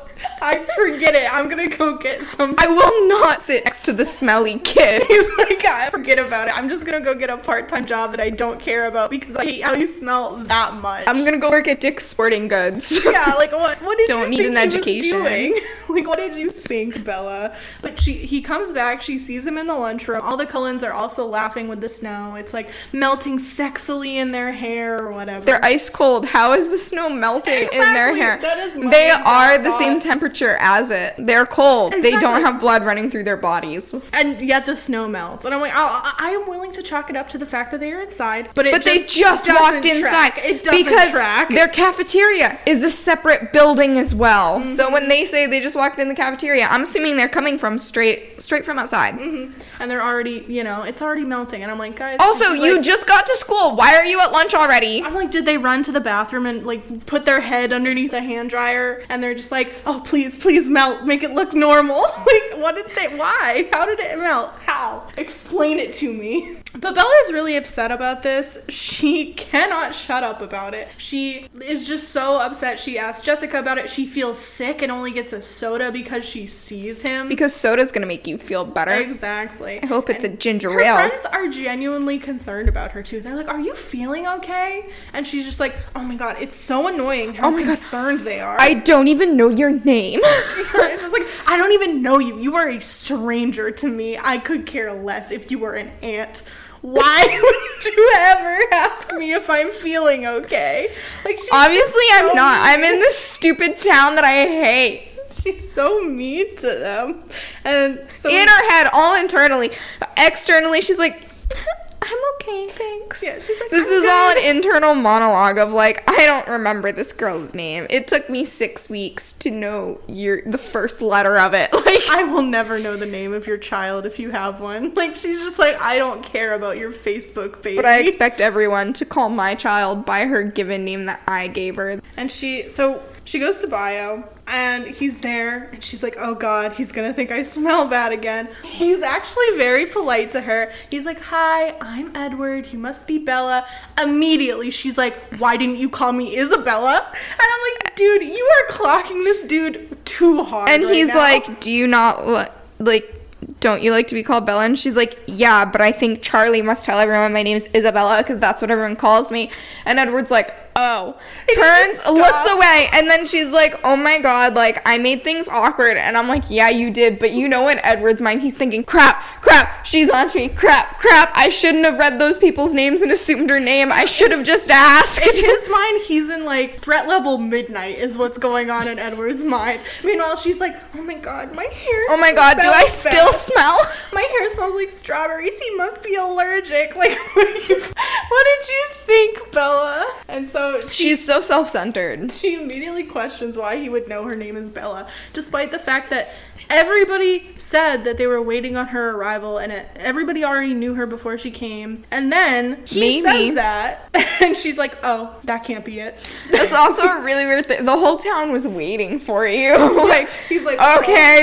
I forget it. I'm gonna go get some. I will not sit next to the smelly kid. He's like, I forget about it. I'm just gonna go get a part-time job that I don't care about because I hate how you smell that much. I'm gonna go work at Dick's Sporting Goods. Yeah, like what? What did Don't you need think an he was education. doing? Like, what did you think, Bella? But she, he comes back. She sees him in the lunchroom. All the Cullens are also laughing with the snow. It's like melting sexily in their hair or whatever. They're ice cold. How is the snow melting Exactly. in their hair? That is my they exact are the thought. same temperature as it. They're cold. They don't Exactly. have blood running through their bodies. And yet the snow melts. And I'm like, I, I am willing to chalk it up to the fact that they are inside. But it But they just doesn't walked inside track. It doesn't because track. their cafeteria is a separate building as well. Mm-hmm. So when they say they just walked in the cafeteria, I'm assuming they're coming from straight straight from outside. Mm-hmm. And they're already, you know, it's already melting. And I'm like, guys. Also, like, you just got to school. Why are you at lunch already? I'm like, did they run to the bathroom and like put their head underneath the hand dryer and they're just like, oh, please, please melt, make it look normal? Like, what did they, why? How did it melt? How? Explain it to me. But Bella is really upset about this. She cannot shut up about it. She is just so upset. She asks Jessica about it. She feels sick and only gets a soda because she sees him. Because soda's gonna make you feel better. Exactly. I hope it's And a ginger her ale. friends are genuinely concerned about her too. They're like, "Are you feeling okay?" And she's just like, "Oh my god, it's so annoying how Oh my God. concerned they are." I don't even know your name. It's just like, I don't even know you. You are a stranger to me. I could care less if you were an ant. Why would you ever ask me if I'm feeling okay? Like, she's Obviously, so I'm not. I'm mean. in this stupid town that I hate. She's so mean to them. And so In her head, all internally. Externally, she's like, I'm okay, thanks. Yeah, she's like, this "I'm is all an good." internal monologue of like, I don't remember this girl's name. It took me six weeks to know your the first letter of it. Like, I will never know the name of your child if you have one. Like, she's just like, I don't care about your Facebook baby. but I expect everyone to call my child by her given name that I gave her. And she, so she goes to bio, and he's there, and she's like, oh god, he's gonna think I smell bad again. He's actually very polite to her. He's like, hi, I'm Edward, you must be Bella. Immediately, she's like, why didn't you call me Isabella? And I'm like, dude, you are clocking this dude too hard And right he's now. like, do you not, li- like, don't you like to be called Bella? And she's like, yeah, but I think Charlie must tell everyone my name is Isabella because that's what everyone calls me. And Edward's like, oh. Turns, Stop. looks away, and then she's like, oh my god, like, I made things awkward. And I'm like, yeah, you did. But you know, in Edward's mind, he's thinking, crap, crap, she's onto me, crap, crap. I shouldn't have read those people's names and assumed her name. I should have just asked. in his mind, he's in like threat level midnight is what's going on in Edward's mind. Meanwhile, she's like, oh my god, my hair Oh my god, do I smells still bad. smell? My hair smells like strawberries. He must be allergic. Like, what did you, what did you think, Bella? And so she, She's so self-centered. she immediately questions why he would know her name is Bella, despite the fact that everybody said that they were waiting on her arrival, and it, everybody already knew her before she came. And then he Maybe. says that, and she's like, oh, that can't be it. That's also a really weird thing. The whole town was waiting for you. Like, He's like, okay,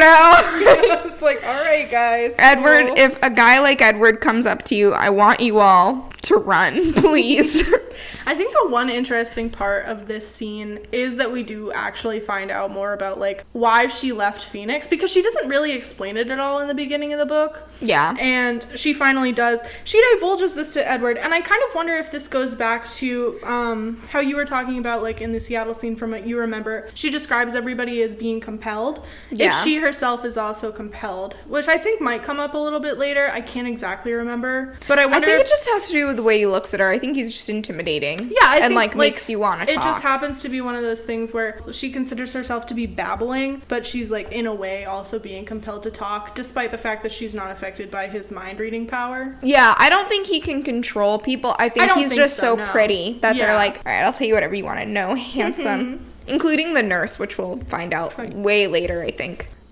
weirdo. It's like, all right, guys. Edward, cool. if a guy like Edward comes up to you, I want you all to run, please. I think the one interesting part of this scene is that we do actually find out more about like why she left Phoenix, because she doesn't really explain it at all in the beginning of the book. Yeah. And she finally does. She divulges this to Edward, and I kind of wonder if this goes back to um, how you were talking about, like in the Seattle scene from what you remember. She describes everybody as being compelled. Yeah. If she herself is also compelled, which I think might come up a little bit later. I can't exactly remember, but I I wonder. think if- it just has to do with the way he looks at her. I think he's just intimidating. Yeah, I and think, like, makes you want to It talk. just happens to be one of those things where she considers herself to be babbling, but she's like in a way also being compelled to talk, despite the fact that she's not affected by his mind reading power. Yeah, I don't think he can control people. I think I don't he's think just so, so, no. pretty that Yeah. they're like, all right, I'll tell you whatever you want to know, handsome. Including the nurse, which we'll find out way later, I think.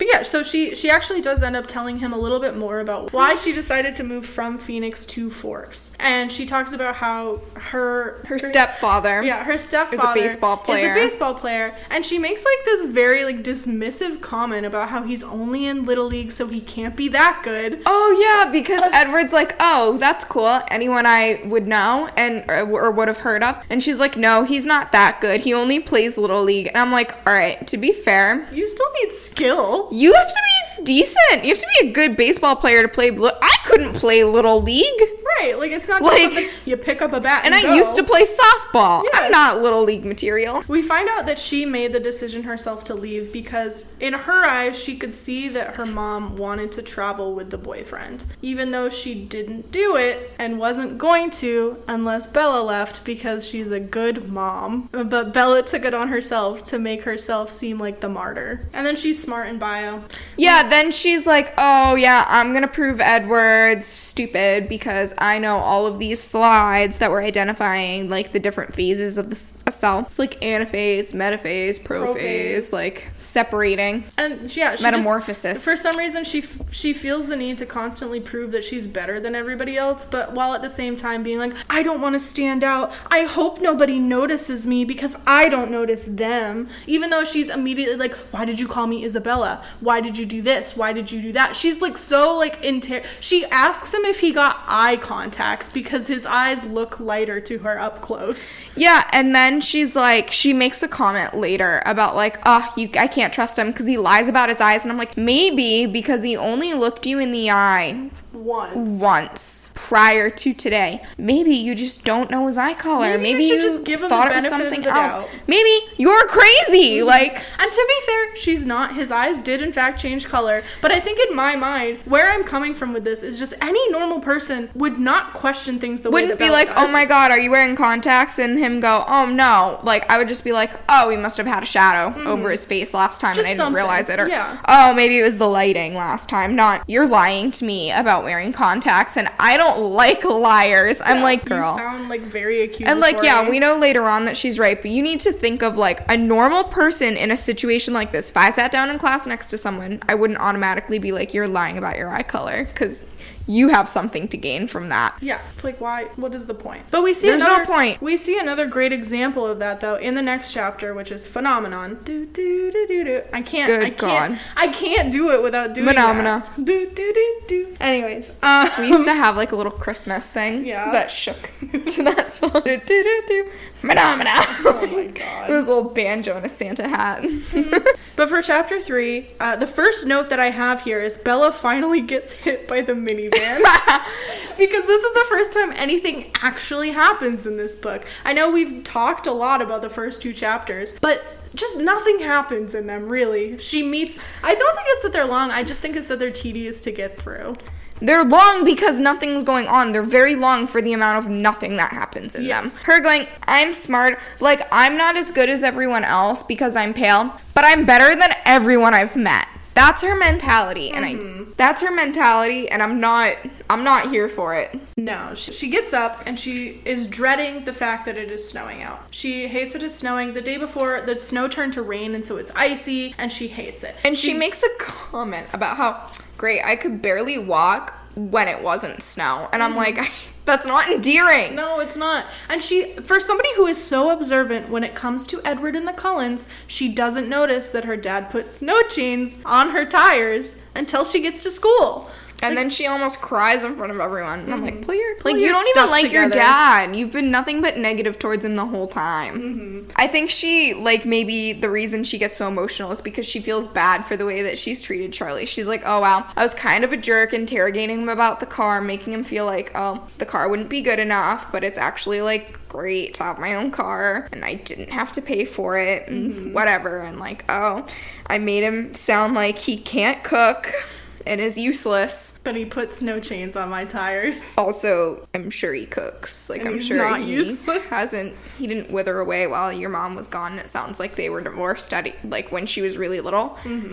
But yeah, so she she actually does end up telling him a little bit more about why she decided to move from Phoenix to Forks. And she talks about how her... Her stepfather. Yeah, her stepfather is a baseball player. Is a baseball player. And she makes like this very like dismissive comment about how he's only in Little League so he can't be that good. Oh yeah, because Edward's like, oh, that's cool. Anyone I would know and or, or would have heard of. And she's like, no, he's not that good. He only plays Little League. And I'm like, all right, to be fair, you still need skill. You have to be decent. You have to be a good baseball player to play. Li- I couldn't play Little League. Right, like it's not just like something you pick up a bat and, and I go. used to play softball. Yes. I'm not Little League material. We find out that she made the decision herself to leave because in her eyes she could see that her mom wanted to travel with the boyfriend, even though she didn't do it and wasn't going to unless Bella left because she's a good mom. But Bella took it on herself to make herself seem like the martyr. And then she's smart in bio. Yeah, then she's like, oh yeah, I'm gonna prove Edward's stupid because I know all of these slides that were identifying like the different phases of the a cell. It's like anaphase, metaphase, prophase, Prophase. like separating. And yeah, she metamorphosis. Just, for some reason, she she feels the need to constantly prove that she's better than everybody else, but while at the same time being like, I don't want to stand out. I hope nobody notices me because I don't notice them. Even though she's immediately like, why did you call me Isabella? Why did you do this? Why did you do that? She's like so like inter- she asks him if he got eye contacts because his eyes look lighter to her up close. Yeah, and then she's like, she makes a comment later about like, oh, you, I can't trust him because he lies about his eyes. And I'm like, maybe because he only looked you in the eye Once. Once prior to today. Maybe you just don't know his eye color. Maybe, Maybe you, you just give him thought the it was benefit something of the else. doubt. Maybe you're crazy. Mm-hmm. Like, and to be fair, she's not. His eyes did in fact change color. But I think in my mind, where I'm coming from with this is just any normal person would not question things the way that wouldn't be Bella like, does. oh my god, are you wearing contacts? And him go, oh no. Like, I would just be like, oh, he must have had a shadow mm-hmm. over his face last time just and I didn't something. realize it. Or, yeah. oh, maybe it was the lighting last time. Not, you're lying to me about wearing contacts and I don't like liars. I'm yeah, like, girl. You sound like very accusatory. And like, yeah, we know later on that she's right, but you need to think of like a normal person in a situation like this. If I sat down in class next to someone, I wouldn't automatically be like, you're lying about your eye color, because you have something to gain from that. Yeah, it's like, why? What is the point? But we see There's another, no point. We see another great example of that though in the next chapter, which is Phenomenon. Do do do do do. I can't. Good I can't. God. I can't do it without doing Phenomena. that. Do do do do. Anyways, um, We used to have like a little Christmas thing Yeah. that shook to that song. Do, do, do, do. Phenomena. Oh my God. This little banjo and a Santa hat. But for chapter three, uh, the first note that I have here is Bella finally gets hit by the minivan. Because this is the first time anything actually happens in this book. I know we've talked a lot about the first two chapters, but just nothing happens in them, really. She meets... I don't think it's that they're long, I just think it's that they're tedious to get through. They're long because nothing's going on. They're very long for the amount of nothing that happens in Yes. them. Her going, I'm smart. Like, I'm not as good as everyone else because I'm pale, but I'm better than everyone I've met. That's her mentality, and mm-hmm. I that's her mentality, and I'm not I'm not here for it. No, she, she gets up and she is dreading the fact that it is snowing out. She hates it is snowing. The day before, the snow turned to rain, and so it's icy, and she hates it. And she, she makes a comment about how, great, I could barely walk when it wasn't snow. And I'm mm-hmm. like, that's not endearing. No, it's not. And she, for somebody who is so observant when it comes to Edward and the Cullens, she doesn't notice that her dad put snow chains on her tires until she gets to school. And like, then she almost cries in front of everyone. And I'm like, pull your, pull like, your you don't stuff even like together. your dad. You've been nothing but negative towards him the whole time. Mm-hmm. I think she, like, maybe the reason she gets so emotional is because she feels bad for the way that she's treated Charlie. She's like, oh, wow, I was kind of a jerk interrogating him about the car, making him feel like, oh, the car wouldn't be good enough, but it's actually, like, great to have my own car, and I didn't have to pay for it, and mm-hmm. whatever. And, like, oh, I made him sound like he can't cook and is useless. But he put snow chains on my tires. Also, I'm sure he cooks. Like, and I'm he's sure not he useless. hasn't, he didn't wither away while your mom was gone. It sounds like they were divorced at, like, when she was really little. Mm-hmm.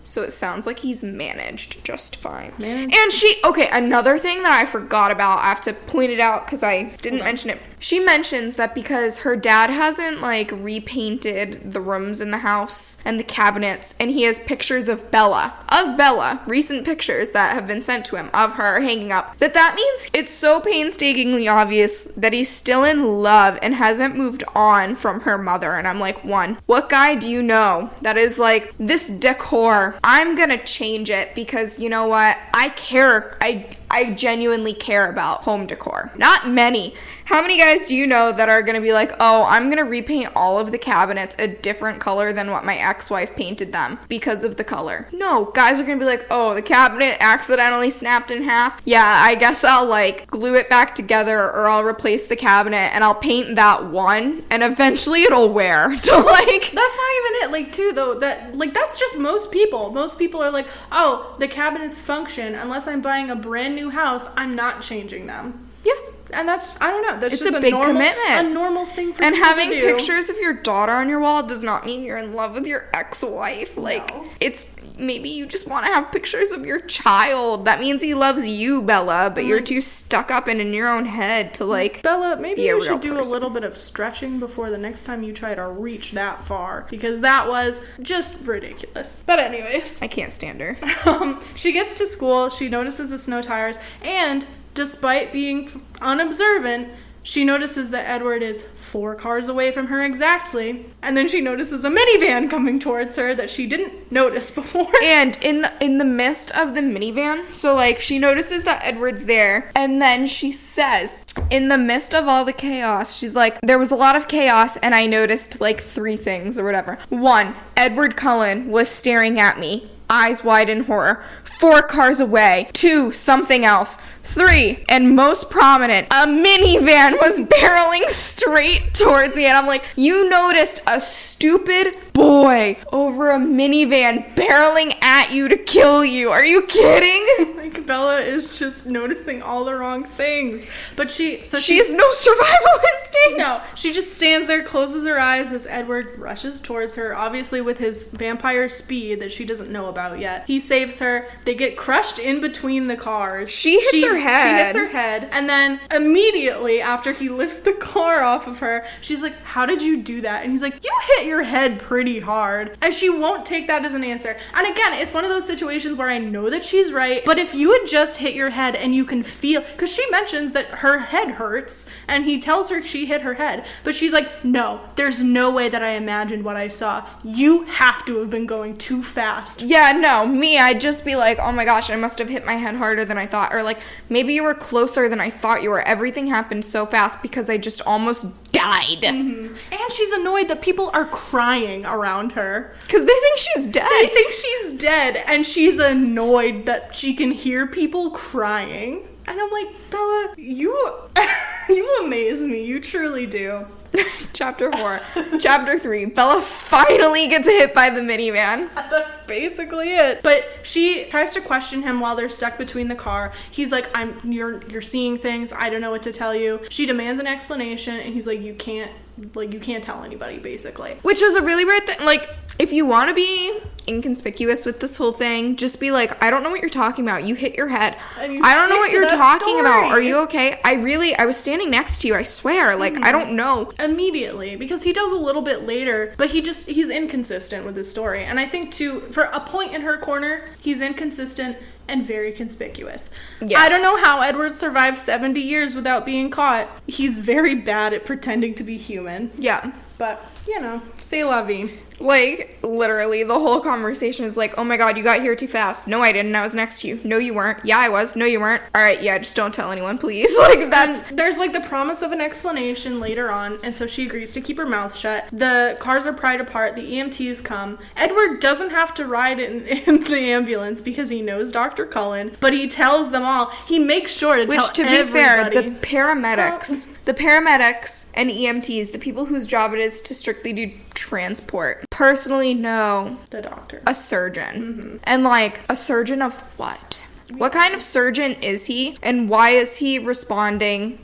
So it sounds like he's managed just fine. Managed. And she, okay, another thing that I forgot about, I have to point it out because I didn't mention it. She mentions that because her dad hasn't, like, repainted the rooms in the house and the cabinets, and he has pictures of Bella, of Bella, recent pictures that have been sent to him of her hanging up, that that means it's so painstakingly obvious that he's still in love and hasn't moved on from her mother. And I'm like, one, what guy do you know that is like, this decor, I'm gonna change it because you know what? I care. I I genuinely care about home decor. Not many. How many guys do you know that are gonna be like, oh, I'm gonna repaint all of the cabinets a different color than what my ex-wife painted them because of the color? No, guys are gonna be like, oh, the cabinet accidentally snapped in half. Yeah, I guess I'll like glue it back together, or I'll replace the cabinet and I'll paint that one and eventually it'll wear. To like, that's not even it. Like, too, though, that, like, that's just most people. Most people are like, oh, the cabinets function. Unless I'm buying a brand new house, I'm not changing them. yeah. And that's, I don't know, that's It's just a a, big normal, commitment. a normal thing for And people having to do. pictures of your daughter on your wall does not mean you're in love with your ex-wife. Like, No. it's, maybe you just want to have pictures of your child. That means he loves you, Bella, but you're too stuck up and in your own head to, like, Bella, maybe be a you real should do person. a little bit of stretching before the next time you try to reach that far, because that was just ridiculous. But anyways, I can't stand her. um, she gets to school, she notices the snow tires, and despite being f- unobservant, she notices that Edward is four cars away from her exactly, and then she notices a minivan coming towards her that she didn't notice before. And in the, in the midst of the minivan, so like she notices that Edward's there, and then she says, in the midst of all the chaos, she's like, there was a lot of chaos and I noticed like three things or whatever. One, Edward Cullen was staring at me, eyes wide in horror, four cars away. Two, something else. Three, and most prominent, a minivan was barreling straight towards me. And I'm like, you noticed a stupid boy over a minivan barreling at you to kill you. Are you kidding? Like, Bella is just noticing all the wrong things. But she, so She has no survival instincts. No, she just stands there, closes her eyes as Edward rushes towards her, obviously with his vampire speed that she doesn't know about yet. He saves her. They get crushed in between the cars. She hits her head. She hits her head. And then immediately after he lifts the car off of her, she's like, how did you do that? And he's like, you hit your head pretty hard. And she won't take that as an answer. And again, it's one of those situations where I know that she's right, but if you had just hit your head and you can feel, because she mentions that her head hurts, and he tells her she hit her head, but she's like, no, there's no way that I imagined what I saw. You have to have been going too fast. Yeah, no, me, I'd just be like, oh my gosh, I must have hit my head harder than I thought. Or like, maybe you were closer than I thought you were. Everything happened so fast because I just almost died. Mm-hmm. And she's annoyed that people are crying around her. Because they think she's dead. They think she's dead, and she's annoyed that she can hear people crying. And I'm like, Bella, you, you amaze me. You truly do. Chapter four. Chapter three. Bella finally gets hit by the minivan. That's basically it. But she tries to question him while they're stuck between the car. He's like, I'm you're you're seeing things. I don't know what to tell you. She demands an explanation, and he's like, you can't like you can't tell anybody, basically. Which is a really weird thing. Like, if you want to be inconspicuous with this whole thing, just be like, I don't know what you're talking about. You hit your head. And you I don't know stick what to you're that talking about. story. Are you okay? I really, I was standing next to you. I swear. Like, I don't know. Immediately, because he does a little bit later, but he just he's inconsistent with his story. And I think too, for a point in her corner, he's inconsistent and very conspicuous. Yes. I don't know how Edward survived seventy years without being caught. He's very bad at pretending to be human. Yeah. But, you know, c'est la vie. Like, literally, the whole conversation is like, oh my god, you got here too fast. No, I didn't. I was next to you. No, you weren't. Yeah, I was. No, you weren't. All right, yeah, just don't tell anyone, please. Like, that's... And there's, like, the promise of an explanation later on, and so she agrees to keep her mouth shut. The cars are pried apart. The E M Ts come. Edward doesn't have to ride in, in the ambulance because he knows Doctor Cullen, but he tells them all. He makes sure to Which, tell to be everybody. fair, the paramedics... The paramedics and E M Ts, the people whose job it is to strictly do transport, personally know The doctor. a surgeon. And, like, a surgeon of what? What kind of surgeon is he? And why is he responding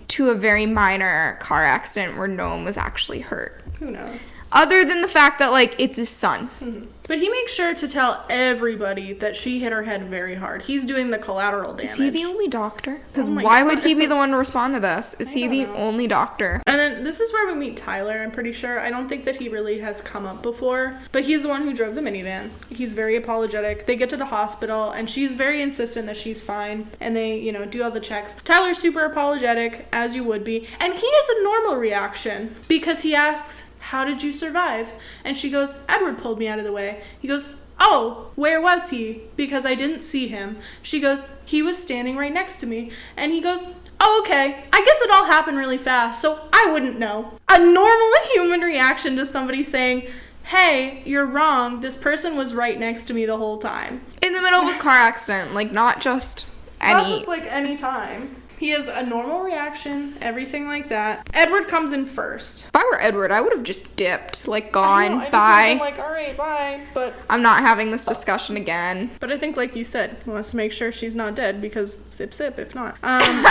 to a very minor car accident where no one was actually hurt. Who knows? Other than the fact that, like, it's his son. Mm-hmm. But he makes sure to tell everybody that she hit her head very hard. He's doing the collateral damage. Is he the only doctor? Because Oh my why God. would he be the one to respond to this? Is I he don't the know. only doctor? And then this is where we meet Tyler, I'm pretty sure. I don't think that he really has come up before, but he's the one who drove the minivan. He's very apologetic. They get to the hospital, and she's very insistent that she's fine, and they, you know, do all the checks. Tyler's super apologetic, as you would be, and he has a normal reaction because he asks, how did you survive? And she goes, Edward pulled me out of the way. He goes, oh, where was he? Because I didn't see him. She goes, he was standing right next to me. And he goes, oh, okay. I guess it all happened really fast, so I wouldn't know. A normal human reaction to somebody saying, hey, you're wrong. This person was right next to me the whole time. In the middle of a car accident, like, not just any... Not just like any time. He has a normal reaction, everything like that. Edward comes in first. If I were Edward, I would have just dipped, like, I gone, know, I just bye. would've been like, all right, bye. But I'm not having this discussion again. But I think, like you said, he wants to make sure she's not dead because sip, sip, if not. Um,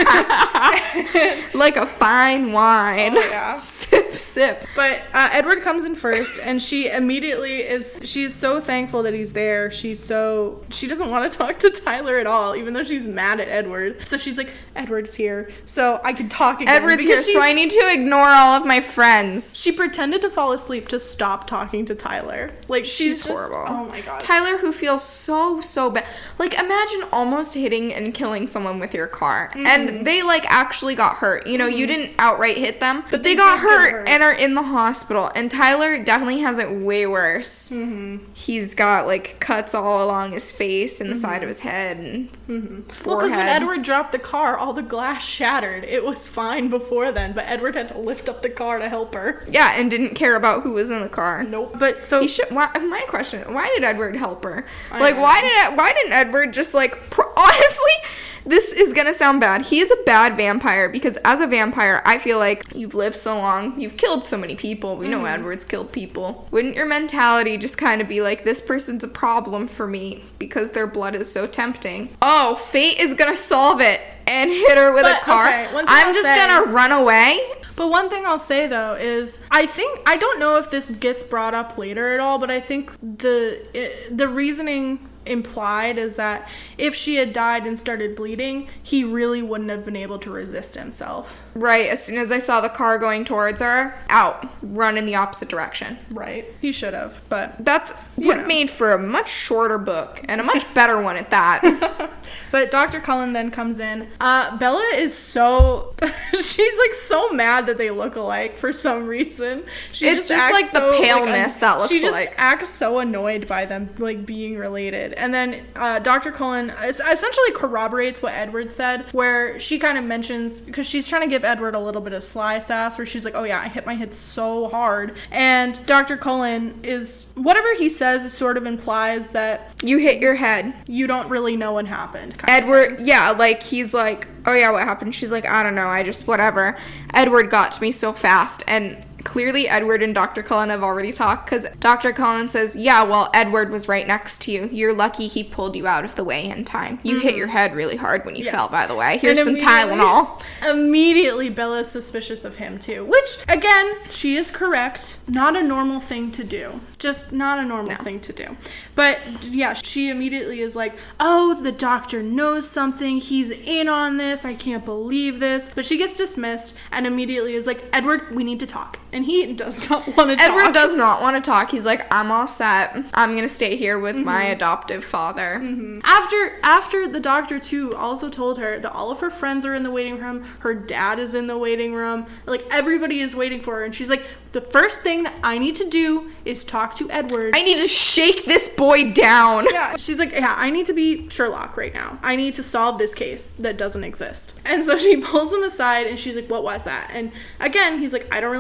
Like a fine wine. oh, yeah. Sip, sip. But uh, Edward comes in first, and she immediately is, she's so thankful that he's there. She's so, she doesn't want to talk to Tyler at all, even though she's mad at Edward. So she's like, Edward's here, so I can talk again. Edward's here, Because she, so I need to ignore all of my friends. she pretended to fall asleep to stop talking to Tyler. Like, she's, She's just, horrible. Oh my god. Tyler, who feels so, so bad. Like, imagine almost hitting and killing someone with your car. Mm-hmm. And they, like, actually got hurt. You know, you didn't outright hit them, but they, They got did get hurt, hurt. and are in the hospital. And Tyler definitely has it way worse. Mm-hmm. He's got, like, cuts all along his face and the side of his head and Well, forehead. because when Edward dropped the car, all the glass shattered. It was fine before then, but Edward had to lift up the car to help her. Yeah, and didn't care about who was in the car. Nope. But so He should. Why, my question: why did Edward help her? I Like, know. why did why didn't Edward just like? Pro- honestly, this is gonna sound bad. He is a bad vampire because as a vampire, I feel like you've lived so long, you've killed so many people. We know Mm-hmm. Edward's killed people. Wouldn't your mentality just kind of be like, this person's a problem for me because their blood is so tempting? Oh, fate is gonna solve it and hit her with But, a car. okay, one thing I'm I'll just say- gonna run away. But one thing I'll say though is I think I don't know if this gets brought up later at all, but I think the it, the reasoning implied is that if she had died and started bleeding, he really wouldn't have been able to resist himself. Right, as soon as I saw the car going towards her, out, run in the opposite direction. Right. He should have, but That's You would know. have made for a much shorter book and a much better one at that. But Doctor Cullen then comes in. Uh, Bella is so she's like so mad that they look alike for some reason. She It's just acts like the so, paleness un- that looks She just alike. acts so annoyed by them like being related. And then uh, Doctor Cullen es- essentially corroborates what Edward said, where she kind of mentions because she's trying to give Edward a little bit of sly sass, where she's like, "Oh yeah, I hit my head so hard," and Doctor Cullen is whatever he says sort of implies that You hit your head. you don't really know what happened. kind of Edward, yeah, like he's like, oh yeah, what happened? She's like, I don't know, I just whatever. Edward got to me so fast, and clearly Edward and Doctor Cullen have already talked because Doctor Cullen says, yeah, well, Edward was right next to you. You're lucky he pulled you out of the way in time. You hit your head really hard when you Yes. fell, by the way. Here's And some immediately- Tylenol. Immediately, Bella's suspicious of him too, which again, she is correct. Not a normal thing to do. Just not a normal No. thing to do. But yeah, she immediately is like, "Oh, the doctor knows something. He's in on this. I can't believe this." But she gets dismissed and immediately is like, "Edward, we need to talk." And he does not want to talk. Edward does not want to talk. He's like, I'm all set. I'm going to stay here with my adoptive father. After after the doctor too also told her that all of her friends are in the waiting room, her dad is in the waiting room, like everybody is waiting for her, and she's like, the first thing that I need to do is talk to Edward. I need to shake this boy down. yeah, she's like, yeah, I need to be Sherlock right now. I need to solve this case that doesn't exist. And so she pulls him aside and she's like, what was that? And again, he's like, I don't really know what you're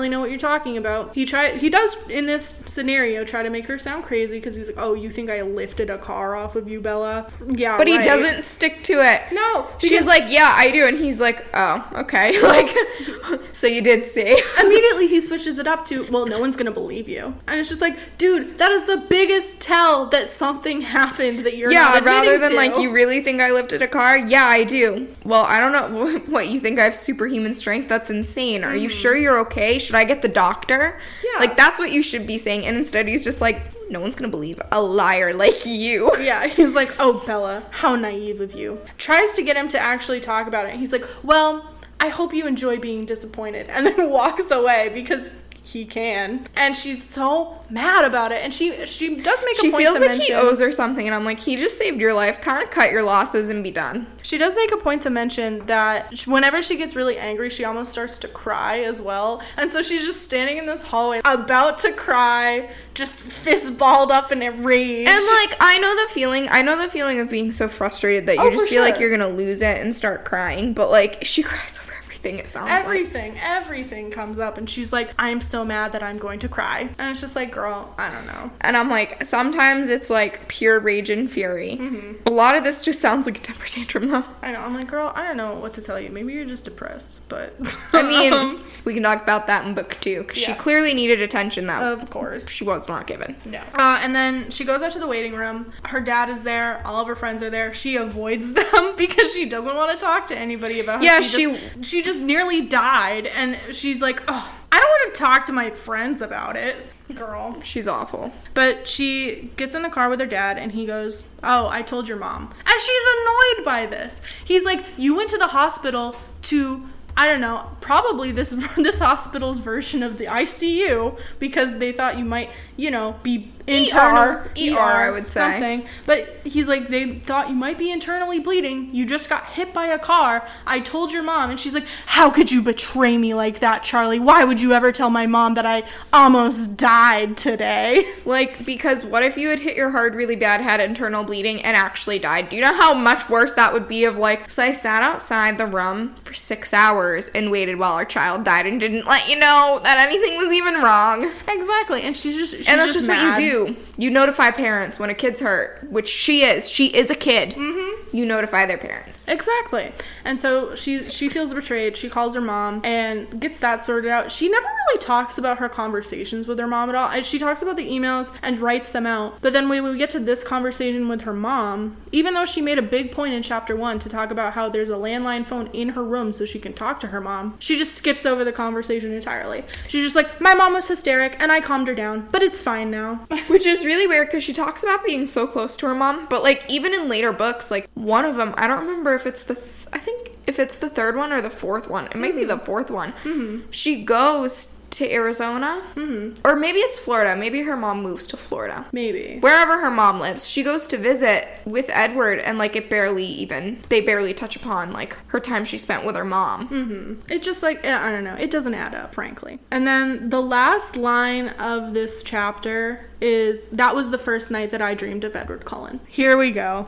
talking about. He try he does in this scenario try to make her sound crazy because he's like, oh, you think I lifted a car off of you, Bella? Yeah, but right. he doesn't stick to it. No, she's like, yeah, I do, and he's like, oh, okay. Like, so you did see. Immediately he switches it up to, well, no one's gonna believe you, and it's just like, dude, that is the biggest tell that something happened that you're yeah, not admitting rather than to. like, you really think I lifted a car? Yeah, I do. Well, I don't know. What, you think I have superhuman strength? That's insane. Are mm-hmm. you sure you're okay? Should I get the doctor? Yeah. Like, that's what you should be saying. And instead he's just like, no one's gonna believe a liar like you. Yeah, he's like, oh, Bella, how naive of you. Tries to get him to actually talk about it. He's like, well, I hope you enjoy being disappointed. And then walks away because he can. And she's so mad about it. And she she does make a she point feels to like mention... he owes her something. And I'm like, he just saved your life. Kind of cut your losses and be done. She does make a point to mention that whenever she gets really angry, she almost starts to cry as well. And so she's just standing in this hallway about to cry, just fist balled up in a rage. And like, I know the feeling. I know the feeling of being so frustrated that you oh, just feel sure. like you're going to lose it and start crying. But like, she cries over it sounds everything like. everything comes up and she's like, I'm so mad that I'm going to cry. And it's just like, girl, I don't know. And I'm like, sometimes it's like pure rage and fury. Mm-hmm. A lot of this just sounds like a temper tantrum though. I know. I'm like, girl, I don't know what to tell you. Maybe you're just depressed, but I mean, we can talk about that in book two because yes. she clearly needed attention that of course she was not given. No. Uh, and then she goes out to the waiting room. Her dad is there. All of her friends are there. She avoids them because she doesn't want to talk to anybody about how yeah, she she just, she just nearly died. And she's like, oh, I don't want to talk to my friends about it. Girl. She's awful. But she gets in the car with her dad and he goes, oh, I told your mom. And she's annoyed by this. He's like, you went to the hospital to, I don't know, probably this this hospital's version of the I C U because they thought you might, you know, be internal. E R, I would say. Something. But he's like, they thought you might be internally bleeding. You just got hit by a car. I told your mom. And she's like, how could you betray me like that, Charlie? Why would you ever tell my mom that I almost died today? Like, because what if you had hit your heart really bad, had internal bleeding, and actually died? Do you know how much worse that would be of like, so I sat outside the room for six hours and waited while our child died and didn't let you know that anything was even wrong. Exactly. And she's just she's And that's just, just mad. what you do. You notify parents when a kid's hurt, which she is. She is a kid. Mm-hmm. You notify their parents. Exactly. And so she she feels betrayed. She calls her mom and gets that sorted out. She never really talks about her conversations with her mom at all. And she talks about the emails and writes them out. But then when we get to this conversation with her mom, even though she made a big point in chapter one to talk about how there's a landline phone in her room so she can talk to her mom, she just skips over the conversation entirely. She's just like, my mom was hysteric and I calmed her down, but it's fine now. Which is really weird because she talks about being so close to her mom, but like even in later books, like one of them, I don't remember if it's the, th- I think if it's the third one or the fourth one, it might mm-hmm. be the fourth one. Mm-hmm. She goes to Arizona, mm-hmm. or maybe it's Florida. Maybe her mom moves to Florida. Maybe. Wherever her mom lives. She goes to visit with Edward, and like it barely even, they barely touch upon like her time she spent with her mom. Mm-hmm. It just like, I don't know, it doesn't add up, frankly. And then the last line of this chapter is, that was the first night that I dreamed of Edward Cullen. Here we go.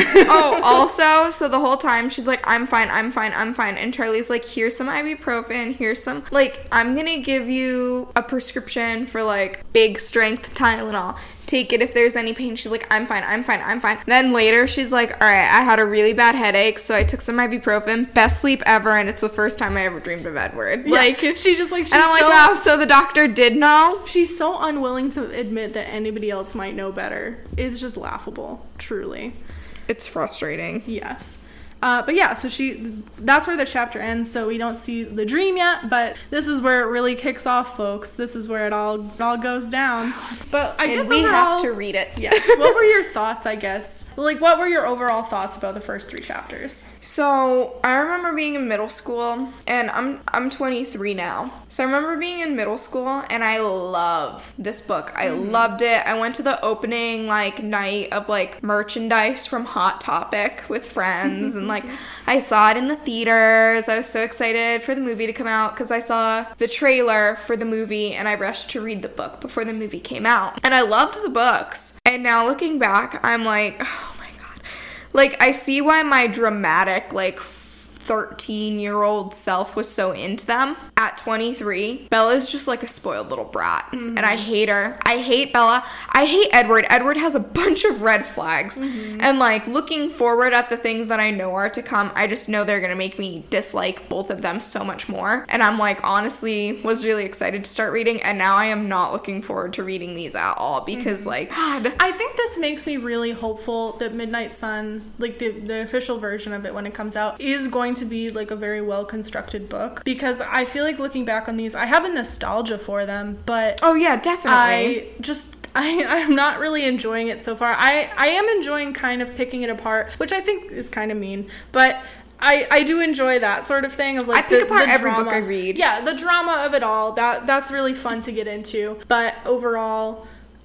Oh, also, so the whole time she's like, I'm fine, I'm fine, I'm fine. And Charlie's like, here's some ibuprofen, here's some, like, I'm gonna give you a prescription for like big strength Tylenol. Take it if there's any pain. She's like, I'm fine, I'm fine, I'm fine. Then later she's like, all right, I had a really bad headache, so I took some ibuprofen. Best sleep ever, and it's the first time I ever dreamed of Edward. Yeah, like, she just like, she's and I'm so, like, wow, so the doctor did know? She's so unwilling to admit that anybody else might know better. It's just laughable, truly. It's frustrating. Yes. Uh, but yeah, so she, that's where the chapter ends, so we don't see the dream yet, but this is where it really kicks off, folks. This is where it all it all goes down. But I and guess we overall, have to read it. Yes. What were your thoughts, I guess? Like, what were your overall thoughts about the first three chapters? So, I remember being in middle school, and I'm I'm twenty-three now. So I remember being in middle school, and I love this book. I mm-hmm. loved it. I went to the opening, like, night of, like, merchandise from Hot Topic with friends, and like, I saw it in the theaters. I was so excited for the movie to come out because I saw the trailer for the movie and I rushed to read the book before the movie came out. And I loved the books. And now looking back, I'm like, oh my God. Like, I see why my dramatic, like, thirteen-year-old self was so into them. at twenty-three, Bella's just like a spoiled little brat. Mm-hmm. And I hate her. I hate Bella. I hate Edward. Edward has a bunch of red flags. Mm-hmm. And like looking forward at the things that I know are to come, I just know they're going to make me dislike both of them so much more. And I'm like, honestly, was really excited to start reading. And now I am not looking forward to reading these at all because mm-hmm. like, God. I think this makes me really hopeful that Midnight Sun, like the, the official version of it when it comes out, is going to be like a very well constructed book, because I feel like looking back on these, I have a nostalgia for them, but oh yeah, definitely. I just I, I'm not really enjoying it so far. I, I am enjoying kind of picking it apart, which I think is kind of mean, but I, I do enjoy that sort of thing of like I pick the, apart the every drama. book I read. Yeah, the drama of it all. That that's really fun to get into. But overall,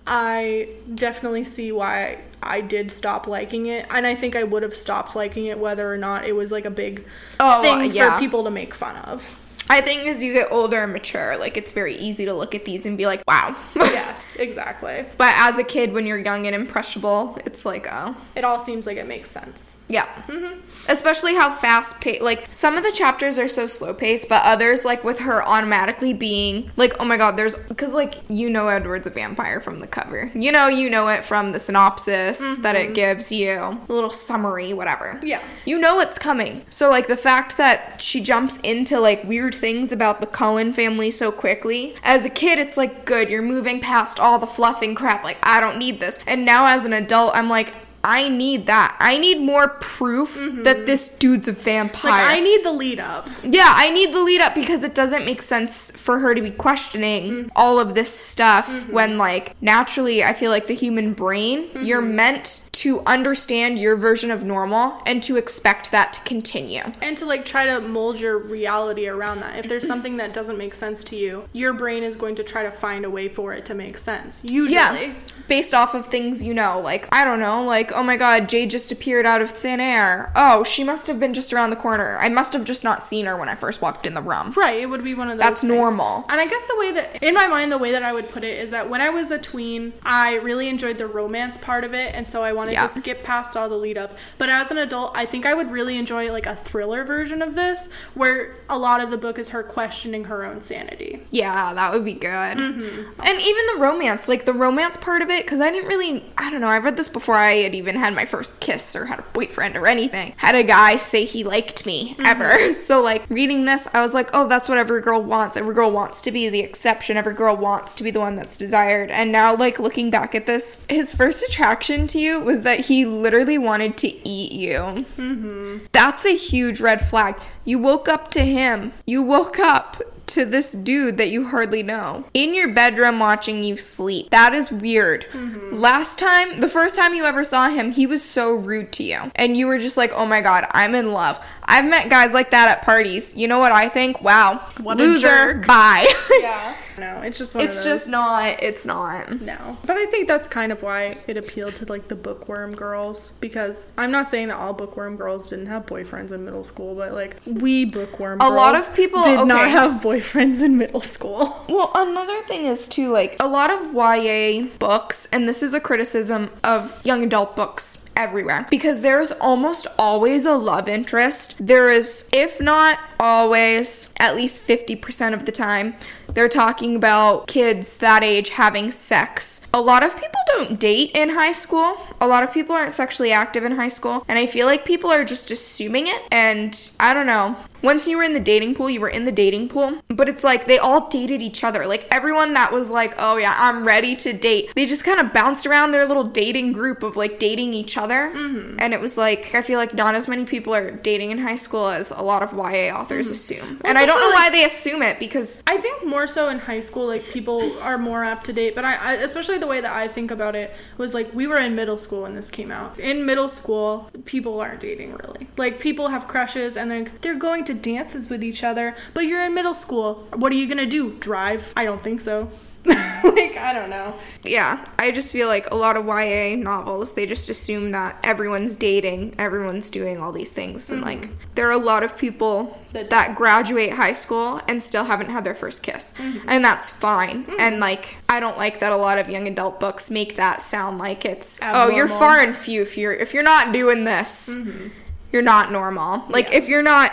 I definitely see why I did stop liking it, and I think I would have stopped liking it whether or not it was like a big oh, thing yeah. for people to make fun of. I think as you get older and mature, like, it's very easy to look at these and be like, wow. Yes, exactly. But as a kid, when you're young and impressionable, it's like, oh. It all seems like it makes sense. Yeah. Mm-hmm. Especially how fast paced, like, some of the chapters are so slow paced, but others, like, with her automatically being, like, oh my god, there's, because, like, you know Edward's a vampire from the cover. You know, you know it from the synopsis mm-hmm. that it gives you, a little summary, whatever. Yeah. You know it's coming. So, like, the fact that she jumps into, like, weird things about the Cullen family so quickly, as a kid, it's like, good, you're moving past all the fluffing crap, like, I don't need this. And now as an adult, I'm like, I need that. I need more proof mm-hmm. that this dude's a vampire. Like, I need the lead up. Yeah, I need the lead up because it doesn't make sense for her to be questioning mm-hmm. all of this stuff mm-hmm. when, like, naturally, I feel like the human brain, mm-hmm. you're meant to understand your version of normal and to expect that to continue. And to, like, try to mold your reality around that. If there's something that doesn't make sense to you, your brain is going to try to find a way for it to make sense. Usually. Yeah. Based off of things you know. Like, I don't know, like, oh my god, Jade just appeared out of thin air. Oh, she must have been just around the corner. I must have just not seen her when I first walked in the room. Right, it would be one of those That's things. normal. And I guess the way that, in my mind, the way that I would put it is that when I was a tween, I really enjoyed the romance part of it, and so I wanted yeah. to skip past all the lead up. But as an adult, I think I would really enjoy, like, a thriller version of this, where a lot of the book is her questioning her own sanity. Yeah, that would be good. Mm-hmm. And even the romance, like, the romance part of it, because I didn't really, I don't know, I read this before I had even had my first kiss or had a boyfriend or anything. Had a guy say he liked me, mm-hmm. ever. So, like, reading this, I was like, oh, that's what every girl wants. Every girl wants to be the exception. Every girl wants to be the one that's desired. And now, like, looking back at this, his first attraction to you was that he literally wanted to eat you. Mm-hmm. That's a huge red flag. You woke up to him. You woke up to this dude that you hardly know in your bedroom watching you sleep. That is weird. Mm-hmm. Last time, the first time you ever saw him, he was so rude to you. And you were just like, oh my god, I'm in love. I've met guys like that at parties. You know what I think? Wow. What loser. A jerk. Bye. Yeah. No, it's just one it's of those. just not, it's not. No. But I think that's kind of why it appealed to, like, the bookworm girls, because I'm not saying that all bookworm girls didn't have boyfriends in middle school, but, like, we bookworm a girls lot of people did okay. not have boyfriends in middle school. Well, another thing is too, like, a lot of Y A books, and this is a criticism of young adult books everywhere, because there's almost always a love interest. There is, if not always, at least fifty percent of the time, they're talking about kids that age having sex. A lot of people don't date in high school. A lot of people aren't sexually active in high school. And I feel like people are just assuming it. And I don't know. Once you were in the dating pool, you were in the dating pool. But it's like they all dated each other. Like everyone that was like, oh yeah, I'm ready to date. They just kind of bounced around their little dating group of like dating each other. Mm-hmm. And it was like, I feel like not as many people are dating in high school as a lot of Y A authors mm-hmm. assume. Well, and I don't know like, why they assume it, because I think more so in high school, like people are more up to date. But I, I, especially the way that I think about it was like we were in middle school when this came out. In middle school, people aren't dating really. Like people have crushes and then they're going to dances with each other. But you're in middle school. What are you gonna do? Drive? I don't think so. Like, I don't know. Yeah, I just feel like a lot of Y A novels, they just assume that everyone's dating, everyone's doing all these things. And, mm-hmm. like, there are a lot of people that, that graduate high school and still haven't had their first kiss. Mm-hmm. And that's fine. Mm-hmm. And, like, I don't like that a lot of young adult books make that sound like it's, abnormal. Oh, you're far and few if you're, if you're not doing this, mm-hmm. you're not normal. Like, yeah. if you're not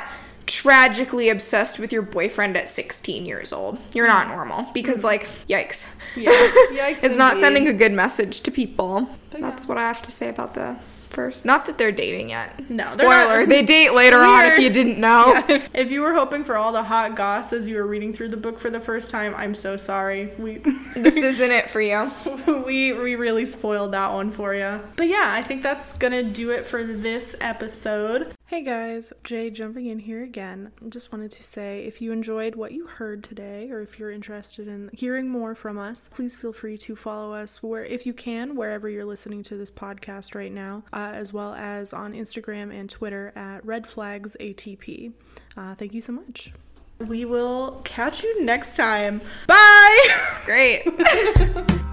tragically obsessed with your boyfriend at sixteen years old. You're not normal because, like, yikes. Yeah, yikes. It's not indeed. sending a good message to people. But That's yeah. what I have to say about the first. Not that they're dating yet. No, they're Spoiler, not. they date later We on are- if you didn't know. Yeah, if, if you were hoping for all the hot goss as you were reading through the book for the first time, I'm so sorry. We This isn't it for you. we we really spoiled that one for you. But yeah, I think that's gonna do it for this episode. Hey guys, Jay jumping in here again. Just wanted to say, if you enjoyed what you heard today, or if you're interested in hearing more from us, please feel free to follow us where, if you can, wherever you're listening to this podcast right now, uh, as well as on Instagram and Twitter at Red Flags A T P. Uh, thank you so much. We will catch you next time. Bye! Great.